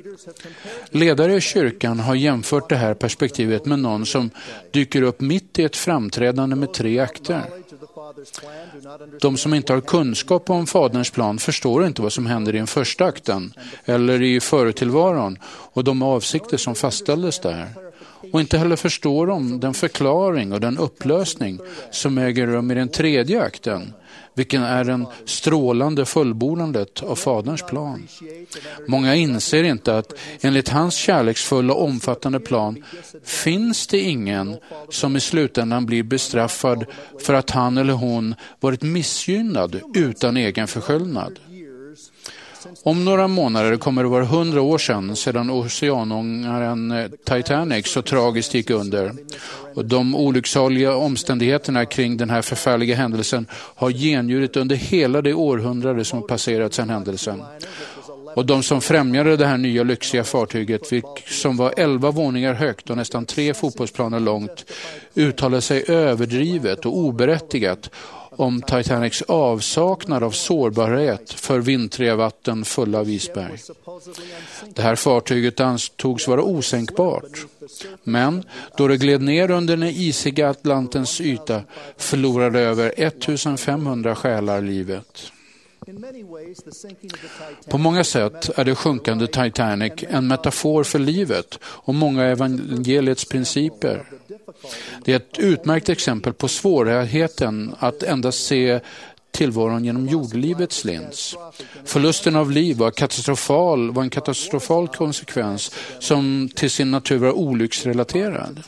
Ledare i kyrkan har jämfört det här perspektivet perspektivet med någon som dyker upp mitt i ett framträdande med tre akter. De som inte har kunskap om faderns plan förstår inte vad som händer i den första akten eller i förutillvaron och de avsikter som fastställdes där. Och inte heller förstår de den förklaring och den upplösning som äger rum i den tredje akten, vilken är en strålande fullbordandet av faderns plan. Många inser inte att enligt hans kärleksfulla och omfattande plan finns det ingen som i slutändan blir bestraffad för att han eller hon varit missgynnad utan egen försköldnad. Om några månader kommer det vara hundra år sedan sedan oceanångaren Titanic så tragiskt gick under. Och de olycksaliga omständigheterna kring den här förfärliga händelsen har genljudit under hela det århundrade som passerat sedan händelsen. Och de som främjade det här nya lyxiga fartyget, som var elva våningar högt och nästan tre fotbollsplaner långt, uttalade sig överdrivet och oberättigat om Titanics avsaknad av sårbarhet för vintriga vatten fulla av isberg. Det här fartyget antogs vara osänkbart, men då det gled ner under den isiga Atlantens yta förlorade över ettusenfemhundra själar livet. På många sätt är det sjunkande Titanic en metafor för livet och många evangeliets principer. Det är ett utmärkt exempel på svårigheten att endast se tillvaron genom jordlivets lins. Förlusten av liv var, katastrofal, var en katastrofal konsekvens som till sin natur var olycksrelaterad.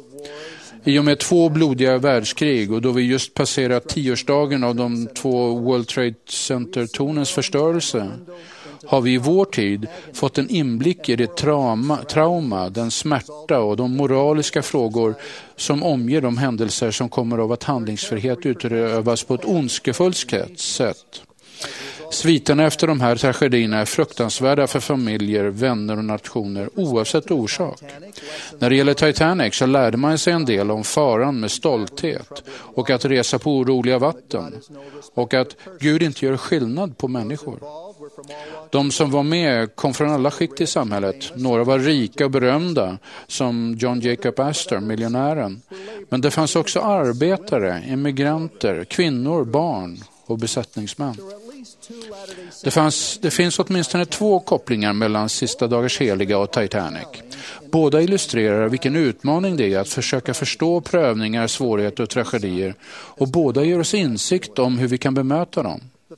I och med två blodiga världskrig och då vi just passerat tioårsdagen av de två World Trade Center-tornens förstörelse har vi i vår tid fått en inblick i det trauma, trauma, den smärta och de moraliska frågor som omger de händelser som kommer av att handlingsfrihet utövas på ett ondskefullt sätt. Sviterna efter de här tragedierna är fruktansvärda för familjer, vänner och nationer oavsett orsak. När det gäller Titanic så lärde man sig en del om faran med stolthet och att resa på oroliga vatten och att Gud inte gör skillnad på människor. De som var med kom från alla skikt i samhället. Några var rika och berömda som John Jacob Astor, miljonären. Men det fanns också arbetare, immigranter, kvinnor, barn och besättningsmän. Det, fanns, det finns åtminstone två kopplingar mellan Sista dagars heliga och Titanic. Båda illustrerar vilken utmaning det är att försöka förstå prövningar, svårigheter och tragedier. Och båda ger oss insikt om hur vi kan bemöta dem.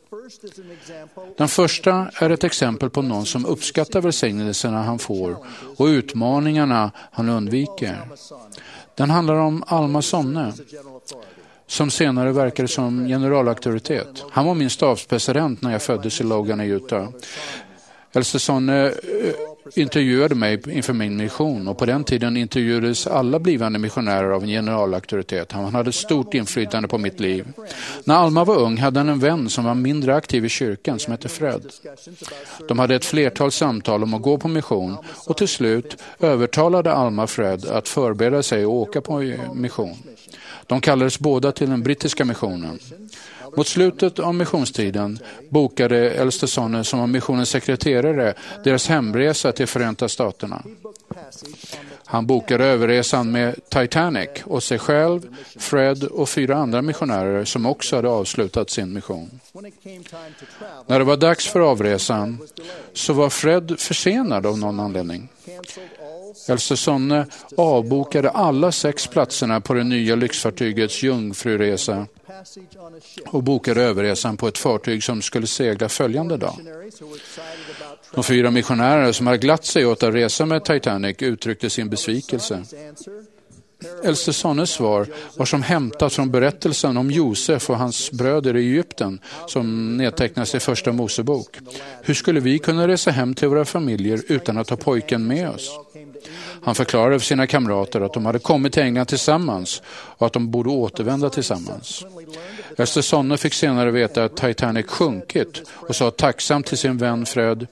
Den första är ett exempel på någon som uppskattar välsignelserna han får och utmaningarna han undviker. Den handlar om Alma Sonne, som senare verkade som generalauktoritet. Han var min stabspresident när jag föddes i Logan i Utah. Äldste Sonne intervjuade mig inför min mission och på den tiden intervjuades alla blivande missionärer av en generalauktoritet. Han hade stort inflytande på mitt liv. När Alma var ung hade han en vän som var mindre aktiv i kyrkan som hette Fred. De hade ett flertal samtal om att gå på mission och till slut övertalade Alma Fred att förbereda sig och åka på mission. De kallades båda till den brittiska missionen. Mot slutet av missionstiden bokade äldste sonen som var missionens sekreterare deras hemresa till Förenta Staterna. Han bokade överresan med Titanic och sig själv, Fred och fyra andra missionärer som också hade avslutat sin mission. När det var dags för avresan så var Fred försenad av någon anledning. Äldste Sonne avbokade alla sex platserna på det nya lyxfartygets jungfruresa och bokade överresan på ett fartyg som skulle segla följande dag. De fyra missionärer som hade glatt sig åt att resa med Titanic uttryckte sin besvikelse. Äldste Sonnes svar var som hämtat från berättelsen om Josef och hans bröder i Egypten som nedtecknas i första Mosebok. Hur skulle vi kunna resa hem till våra familjer utan att ha pojken med oss? Han förklarade för sina kamrater att de hade kommit till England tillsammans och att de borde återvända tillsammans. Äldste Sonne fick senare veta att Titanic sjunkit och sa tacksamt till sin vän Fred: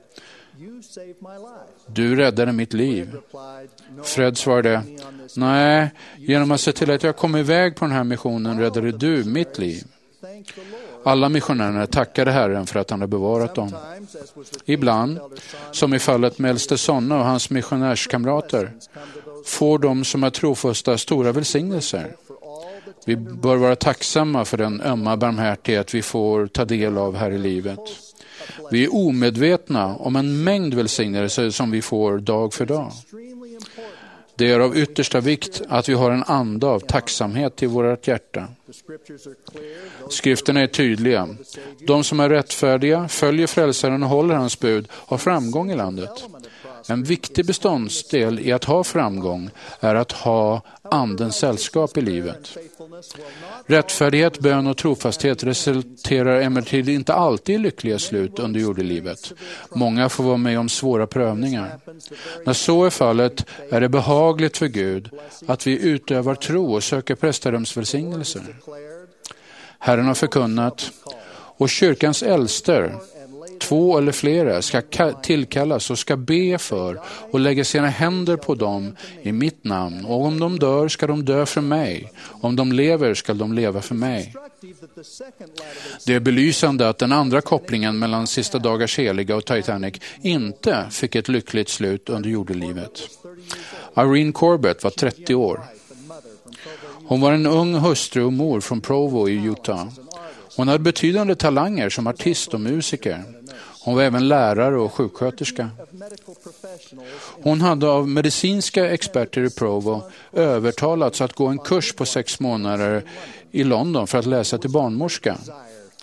"Du räddade mitt liv." Fred svarade: "Nej, genom att se till att jag kom iväg på den här missionen räddade du mitt liv." Alla missionärerna tackade Herren för att han hade bevarat dem. Ibland, som i fallet med äldste Sonne och hans missionärskamrater, får de som är trofasta stora välsignelser. Vi bör vara tacksamma för den ömma barmhärtighet vi får ta del av här i livet. Vi är omedvetna om en mängd välsignelser som vi får dag för dag. Det är av yttersta vikt att vi har en ande av tacksamhet i vårt hjärta. Skrifterna är tydliga. De som är rättfärdiga, följer frälsaren och håller hans bud har framgång i landet. En viktig beståndsdel i att ha framgång är att ha andens sällskap i livet. Rättfärdighet, bön och trofasthet resulterar emellertid inte alltid i lyckliga slut under jordelivet. Många får vara med om svåra prövningar. När så är fallet är det behagligt för Gud att vi utövar tro och söker prästadöms välsignelser. Herren har förkunnat, och kyrkans äldster, två eller flera, ska tillkallas och ska be för och lägga sina händer på dem i mitt namn. Och om de dör ska de dö för mig. Om de lever ska de leva för mig. Det är belysande att den andra kopplingen mellan Sista dagars heliga och Titanic inte fick ett lyckligt slut under jordelivet. Irene Corbett var trettio år. Hon var en ung hustru och mor från Provo i Utah. Hon hade betydande talanger som artist och musiker. Hon var även lärare och sjuksköterska. Hon hade av medicinska experter i Provo övertalats att gå en kurs på sex månader i London för att läsa till barnmorska.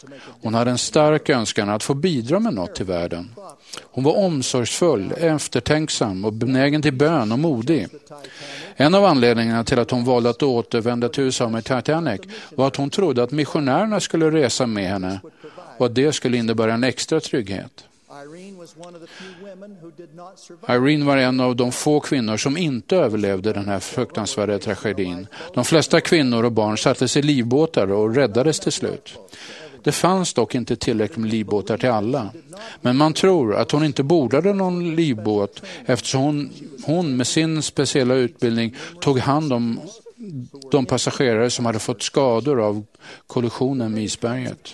Hon hade en stark önskan att få bidra med något till världen. Hon var omsorgsfull, eftertänksam och benägen till bön och modig. En av anledningarna till att hon valde att återvända till U S A med Titanic var att hon trodde att missionärerna skulle resa med henne och att det skulle innebära en extra trygghet. Irene var en av de få kvinnor som inte överlevde den här fruktansvärda tragedin. De flesta kvinnor och barn sattes i livbåtar och räddades till slut. Det fanns dock inte tillräckligt med livbåtar till alla. Men man tror att hon inte bordade någon livbåt eftersom hon, hon med sin speciella utbildning tog hand om de passagerare som hade fått skador av kollisionen med isberget.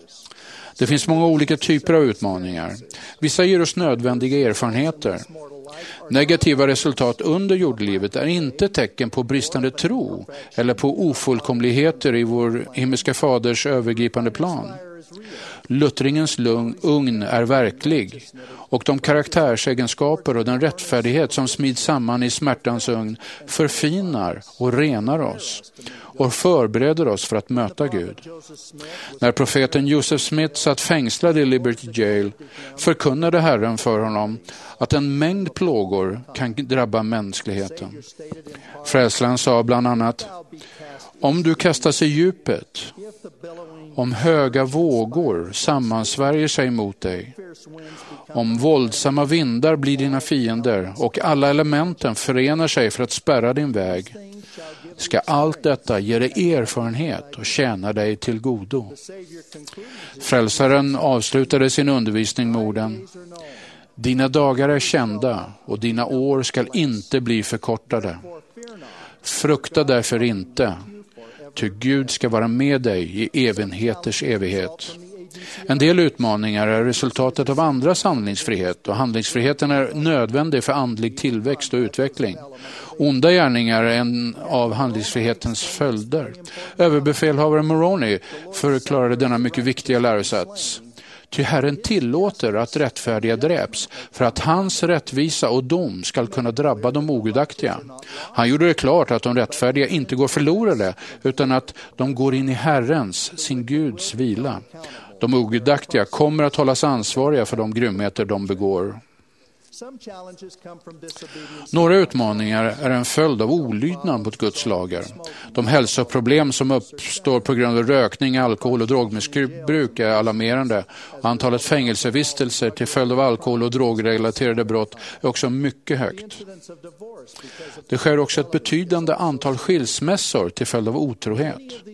Det finns många olika typer av utmaningar. Vissa ger oss nödvändiga erfarenheter. Negativa resultat under jordlivet är inte tecken på bristande tro eller på ofullkomligheter i vår himmelska faders övergripande plan. Luttringens ugn är verklig och de karaktärsegenskaper och den rättfärdighet som smids samman i smärtans ugn förfinar och renar oss och förbereder oss för att möta Gud. När profeten Joseph Smith satt fängslad i Liberty Jail förkunnade Herren för honom att en mängd plågor kan drabba mänskligheten. Frälsaren sa bland annat: om du kastas i djupet, om höga vågor sammansvärjer sig mot dig, om våldsamma vindar blir dina fiender och alla elementen förenar sig för att spärra din väg, ska allt detta ge dig erfarenhet och tjäna dig till godo. Frälsaren avslutade sin undervisning med orden: dina dagar är kända och dina år ska inte bli förkortade. Frukta därför inte, ty Gud ska vara med dig i evigheters evighet. En del utmaningar är resultatet av andras handlingsfrihet och handlingsfriheten är nödvändig för andlig tillväxt och utveckling. Onda gärningar är en av handlingsfrihetens följder. Överbefälhavare Moroni förklarade denna mycket viktiga lärosats. Ty Herren tillåter att rättfärdiga dräps för att hans rättvisa och dom ska kunna drabba de ogudaktiga. Han gjorde det klart att de rättfärdiga inte går förlorade utan att de går in i Herrens, sin Guds vila. De ogudaktiga kommer att hållas ansvariga för de grymheter de begår. Några utmaningar är en följd av olydnad mot Guds lagar. De hälsoproblem som uppstår på grund av rökning, alkohol och drogmissbruk är alarmerande. Antalet fängelsevistelser till följd av alkohol- och drogrelaterade brott är också mycket högt. Det sker också ett betydande antal skilsmässor till följd av otrohet.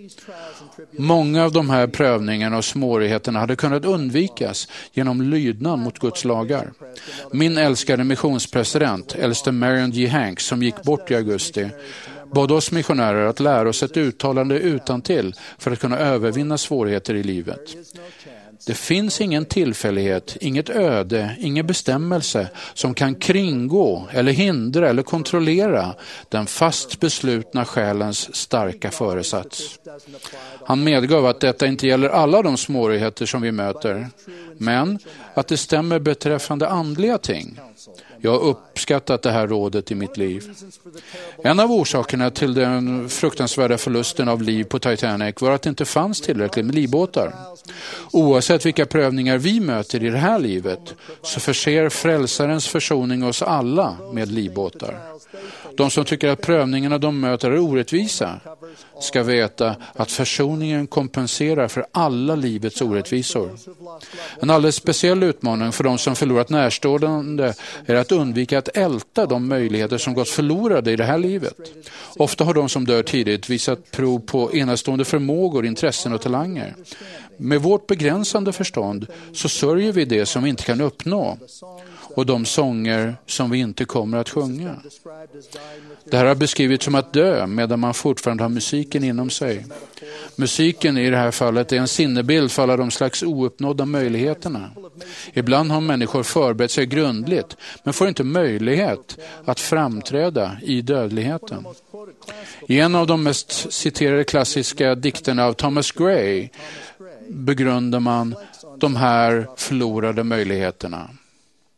Många av de här prövningarna och svårigheterna hade kunnat undvikas genom lydnad mot Guds lagar. Min älskade missionspresident, äldste Marion G. Hanks, som gick bort i augusti, bad oss missionärer att lära oss ett uttalande utantill för att kunna övervinna svårigheter i livet. Det finns ingen tillfällighet, inget öde, ingen bestämmelse som kan kringgå eller hindra eller kontrollera den fast beslutna själens starka föresats. Han medgav att detta inte gäller alla de svårigheter som vi möter, men att det stämmer beträffande andliga ting. Jag har uppskattat det här rådet i mitt liv. En av orsakerna till den fruktansvärda förlusten av liv på Titanic var att det inte fanns tillräckligt med livbåtar. Oavsett vilka prövningar vi möter i det här livet så förser frälsarens försoning oss alla med livbåtar. De som tycker att prövningarna de möter är orättvisa ska veta att försoningen kompenserar för alla livets orättvisor. En alldeles speciell utmaning för de som förlorat närstående är att undvika att älta de möjligheter som gått förlorade i det här livet. Ofta har de som dör tidigt visat prov på enastående förmågor, intressen och talanger. Med vårt begränsande förstånd så sörjer vi det som vi inte kan uppnå och de sånger som vi inte kommer att sjunga. Det här har beskrivits som att dö medan man fortfarande har musiken inom sig. Musiken i det här fallet är en sinnebild för alla de slags ouppnådda möjligheterna. Ibland har människor förberett sig grundligt men får inte möjlighet att framträda i dödligheten. I en av de mest citerade klassiska dikterna av Thomas Gray begrundar man de här förlorade möjligheterna.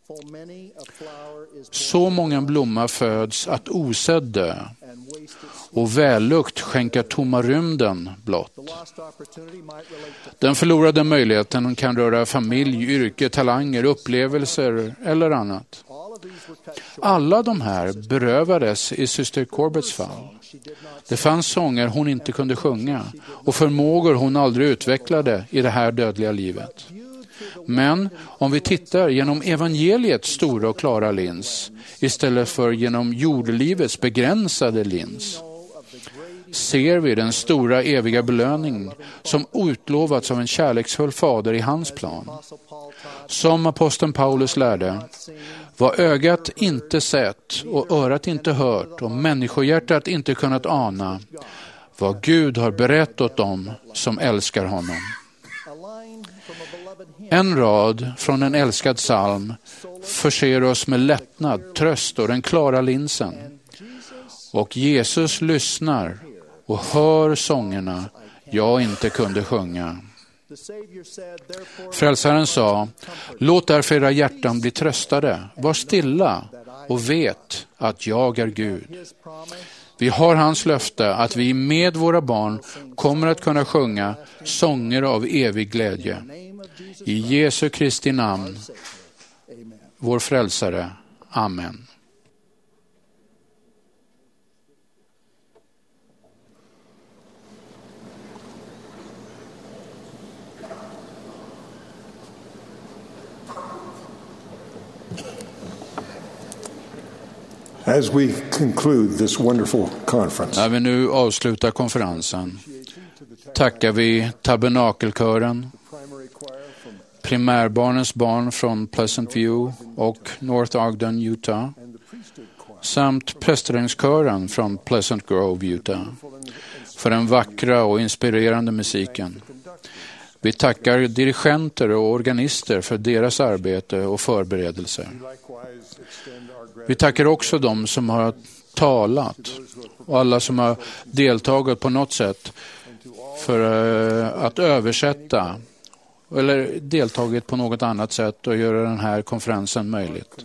Så många blomma föds att osedd dö, och vällukt skänka tomma rymden blott. Den förlorade möjligheten kan röra familj, yrke, talanger, upplevelser eller annat. Alla de här berövades i syster Corbetts fall. Det fanns sånger hon inte kunde sjunga och förmågor hon aldrig utvecklade i det här dödliga livet. Men om vi tittar genom evangeliets stora och klara lins istället för genom jordlivets begränsade lins, ser vi den stora eviga belöning som utlovats av en kärleksfull fader i hans plan. Som aposteln Paulus lärde, vad ögat inte sett och örat inte hört och människohjärtat inte kunnat ana, vad Gud har berett åt dem som älskar honom. En rad från en älskad psalm förser oss med lättnad, tröst och den klara linsen. Och Jesus lyssnar och hör sångerna jag inte kunde sjunga. Frälsaren sa, låt därför era hjärtan bli tröstade, var stilla och vet att jag är Gud. Vi har hans löfte att vi med våra barn kommer att kunna sjunga sånger av evig glädje. I Jesu Kristi namn, vår frälsare. Amen. As we conclude this wonderful conference, när vi nu avslutar konferensen tackar vi tabernakelkören, primärbarnens barn från Pleasant View och North Ogden, Utah, samt prästregnskören från Pleasant Grove, Utah, för den vackra och inspirerande musiken. Vi tackar dirigenter och organister för deras arbete och förberedelser. Vi tackar också dem som har talat och alla som har deltagit på något sätt för att översätta eller deltagit på något annat sätt och göra den här konferensen möjligt.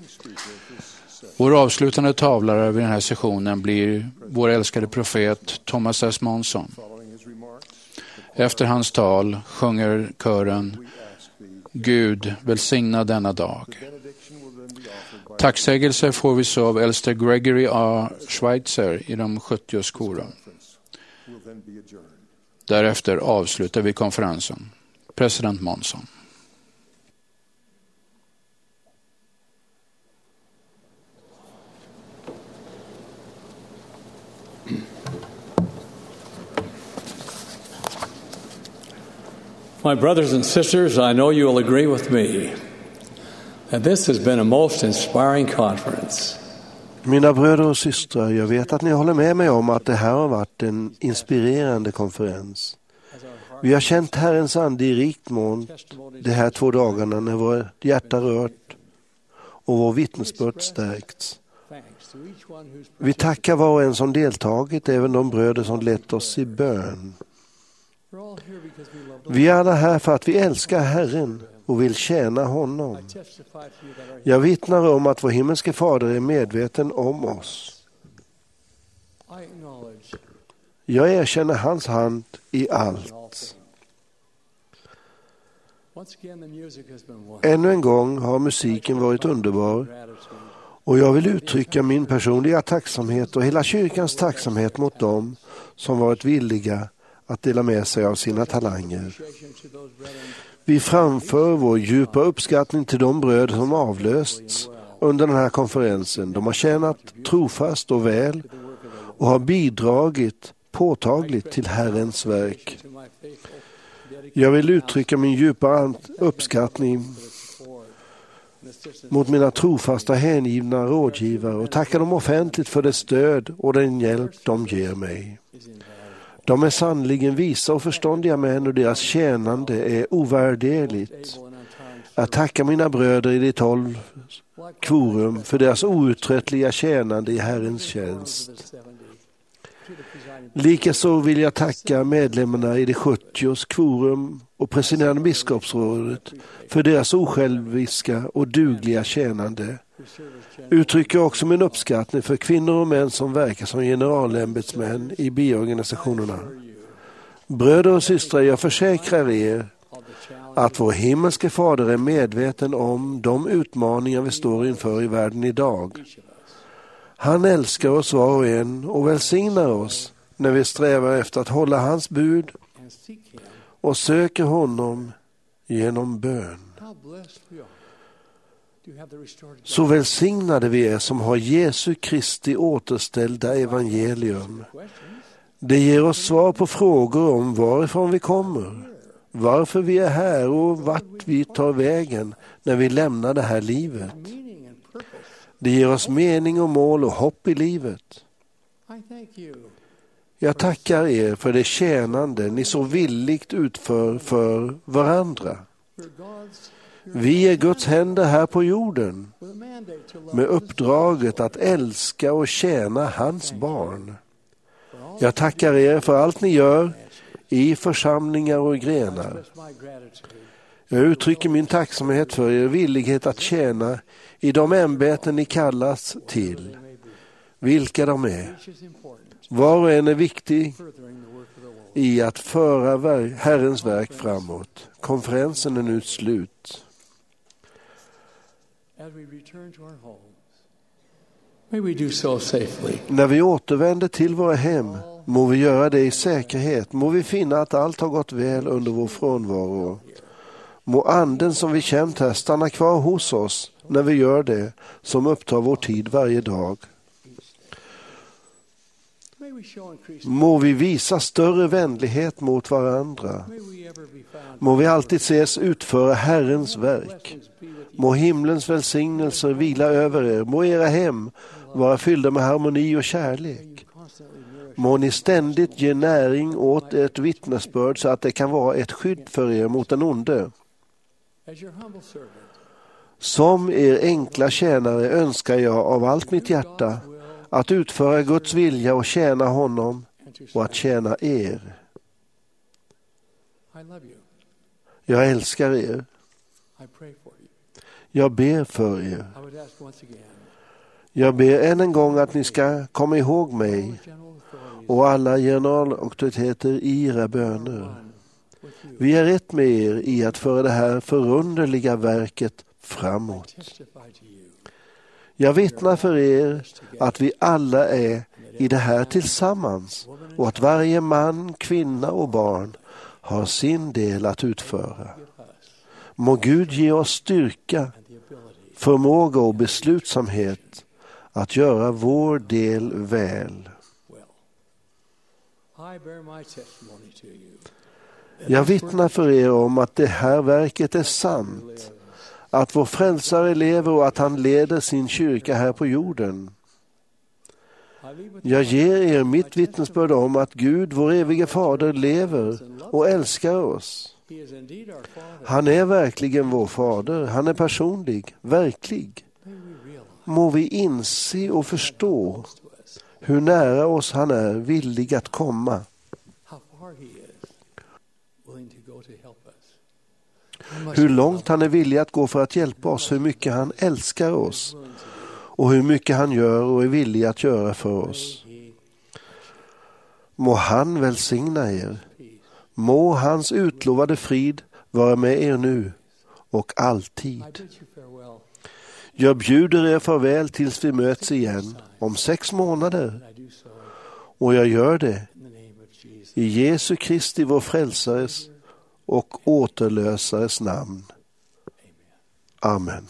Vår avslutande tavlare vid den här sessionen blir vår älskade profet Thomas S. Monson. Efter hans tal sjunger kören Gud välsigna denna dag. Tacksägelser får vi så av äldste Gregory A. Schweitzer i de sjuttio skoren. Därefter avslutar vi konferensen. President Monson. My brothers and sisters, I know you will agree with me that this has been a most inspiring conference. Mina bröder och systrar, jag vet att ni håller med mig om att det här har varit en inspirerande konferens. Vi har känt Herrens ande i rikt mån de här två dagarna när vår hjärta rört och vår vittnesbörd stärkts. Vi tackar var och en som deltagit, även de bröder som lett oss i bön. Vi är alla här för att vi älskar Herren och vill tjäna honom. Jag vittnar om att vår himmelske fader är medveten om oss. Jag erkänner hans hand i allt. Ännu en gång har musiken varit underbar och jag vill uttrycka min personliga tacksamhet och hela kyrkans tacksamhet mot dem som varit villiga att dela med sig av sina talanger. Vi framför vår djupa uppskattning till de bröder som avlösts under den här konferensen. De har tjänat trofast och väl och har bidragit påtagligt till Herrens verk. Jag vill uttrycka min djupa uppskattning mot mina trofasta hängivna rådgivare och tacka dem offentligt för det stöd och den hjälp de ger mig. De är sannligen visa och förståndiga män och deras tjänande är ovärderligt. Jag tackar mina bröder i de tolv kvorum för deras outtröttliga tjänande i Herrens tjänst. Likaså vill jag tacka medlemmarna i det sjuttio:s kvorum och president biskopsrådet för deras osjälviska och dugliga tjänande. Uttrycker också min uppskattning för kvinnor och män som verkar som generalämbetsmän i biorganisationerna. Bröder och systrar, jag försäkrar er att vår himmelske fader är medveten om de utmaningar vi står inför i världen idag. Han älskar oss var och en och välsignar oss när vi strävar efter att hålla hans bud och söker honom genom bön. Så välsignade vi är som har Jesu Kristi återställda evangelium. Det ger oss svar på frågor om varifrån vi kommer, varför vi är här och vart vi tar vägen när vi lämnar det här livet. Det ger oss mening och mål och hopp i livet. Jag tackar er för det tjänande ni så villigt utför för varandra. Vi är Guds händer här på jorden med uppdraget att älska och tjäna hans barn. Jag tackar er för allt ni gör i församlingar och grenar. Jag uttrycker min tacksamhet för er villighet att tjäna i de ämbeten ni kallas till, vilka de är. Var och en är viktig i att föra Herrens verk framåt. Konferensen är nu slut. När vi återvänder till våra hem, må vi göra det i säkerhet. Må vi finna att allt har gått väl under vår frånvaro. Må anden som vi känt här stanna kvar hos oss när vi gör det som upptar vår tid varje dag. Må vi visa större vänlighet mot varandra. Må vi alltid ses utföra Herrens verk. Må himlens välsignelser vila över er. Må era hem vara fyllda med harmoni och kärlek. Må ni ständigt ge näring åt ett vittnesbörd så att det kan vara ett skydd för er mot den onde. Som er enkla tjänare önskar jag av allt mitt hjärta att utföra Guds vilja och tjäna honom och att tjäna er. Jag älskar er. Jag ber för er. Jag ber än en gång att ni ska komma ihåg mig och alla generalauktoriteter i era böner. Vi är ett med er i att föra det här förunderliga verket framåt. Jag vittnar för er att vi alla är i det här tillsammans och att varje man, kvinna och barn har sin del att utföra. Må Gud ge oss styrka, förmåga och beslutsamhet att göra vår del väl. Jag vittnar för er om att det här verket är sant, att vår frälsare lever och att han leder sin kyrka här på jorden. Jag ger er mitt vittnesbörd om att Gud, vår evige fader, lever och älskar oss. Han är verkligen vår fader. Han är personlig, verklig. Må vi inse och förstå hur nära oss han är, villig att komma. Hur långt han är villig att gå för att hjälpa oss, hur mycket han älskar oss och hur mycket han gör och är villig att göra för oss. Må han välsigna er. Må hans utlovade frid vara med er nu och alltid. Jag bjuder er farväl tills vi möts igen om sex månader. Och jag gör det i Jesu Kristi, vår frälsares och återlösares namn. Amen.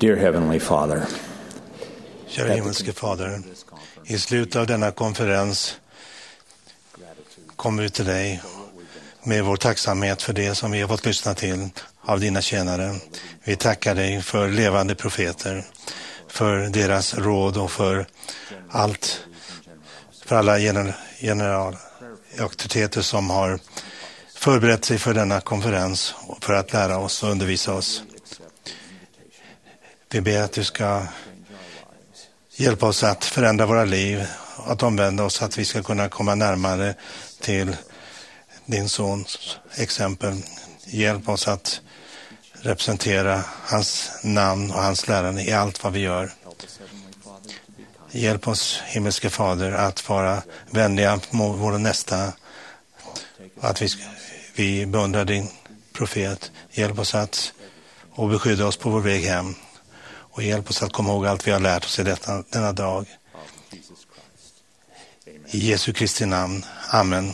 Dear Heavenly Father, Kära himmelske Fader, i slutet av denna konferens kommer vi till dig med vår tacksamhet för det som vi har fått lyssna till av dina tjänare. Vi tackar dig för levande profeter, för deras råd och för allt, för alla generalauktoriteter som har förberett sig för denna konferens för att lära oss och undervisa oss. Vi ber att du ska hjälpa oss att förändra våra liv, att omvända oss, att vi ska kunna komma närmare till din sons exempel. Hjälp oss att representera hans namn och hans lärande i allt vad vi gör. Hjälp oss, himmelske Fader, att vara vänliga mot vår nästa, att vi, vi beundrar din profet. Hjälp oss att och beskydda oss på vår väg hem. Och hjälp oss att komma ihåg allt vi har lärt oss i detta, denna dag. I Jesu Kristi namn. Amen.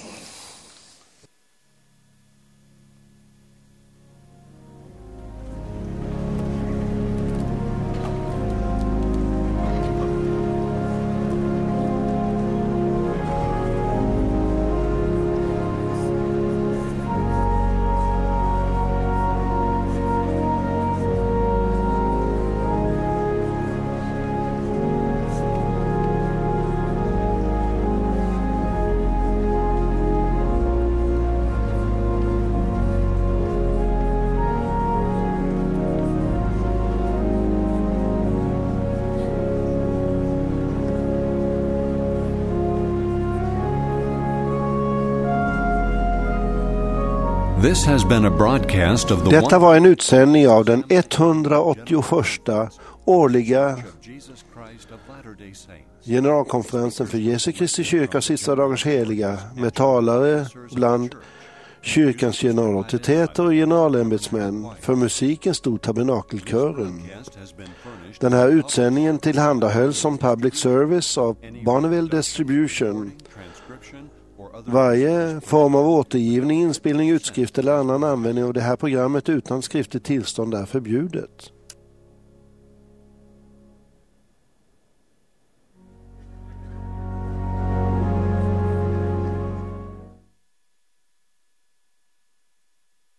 This has been a broadcast of the Detta var en utsändning av den etthundraåttioförsta årliga generalkonferensen för Jesu Kristi kyrka sista dagars heliga med talare bland kyrkans generalauktoriteter och generalämbetsmän. För musiken stod tabernakelkören. Den här utsändningen tillhandahölls som public service av Bonneville Distribution. Varje form av återgivning, inspelning, utskrift eller annan användning av det här programmet utan skriftligt tillstånd är förbjudet.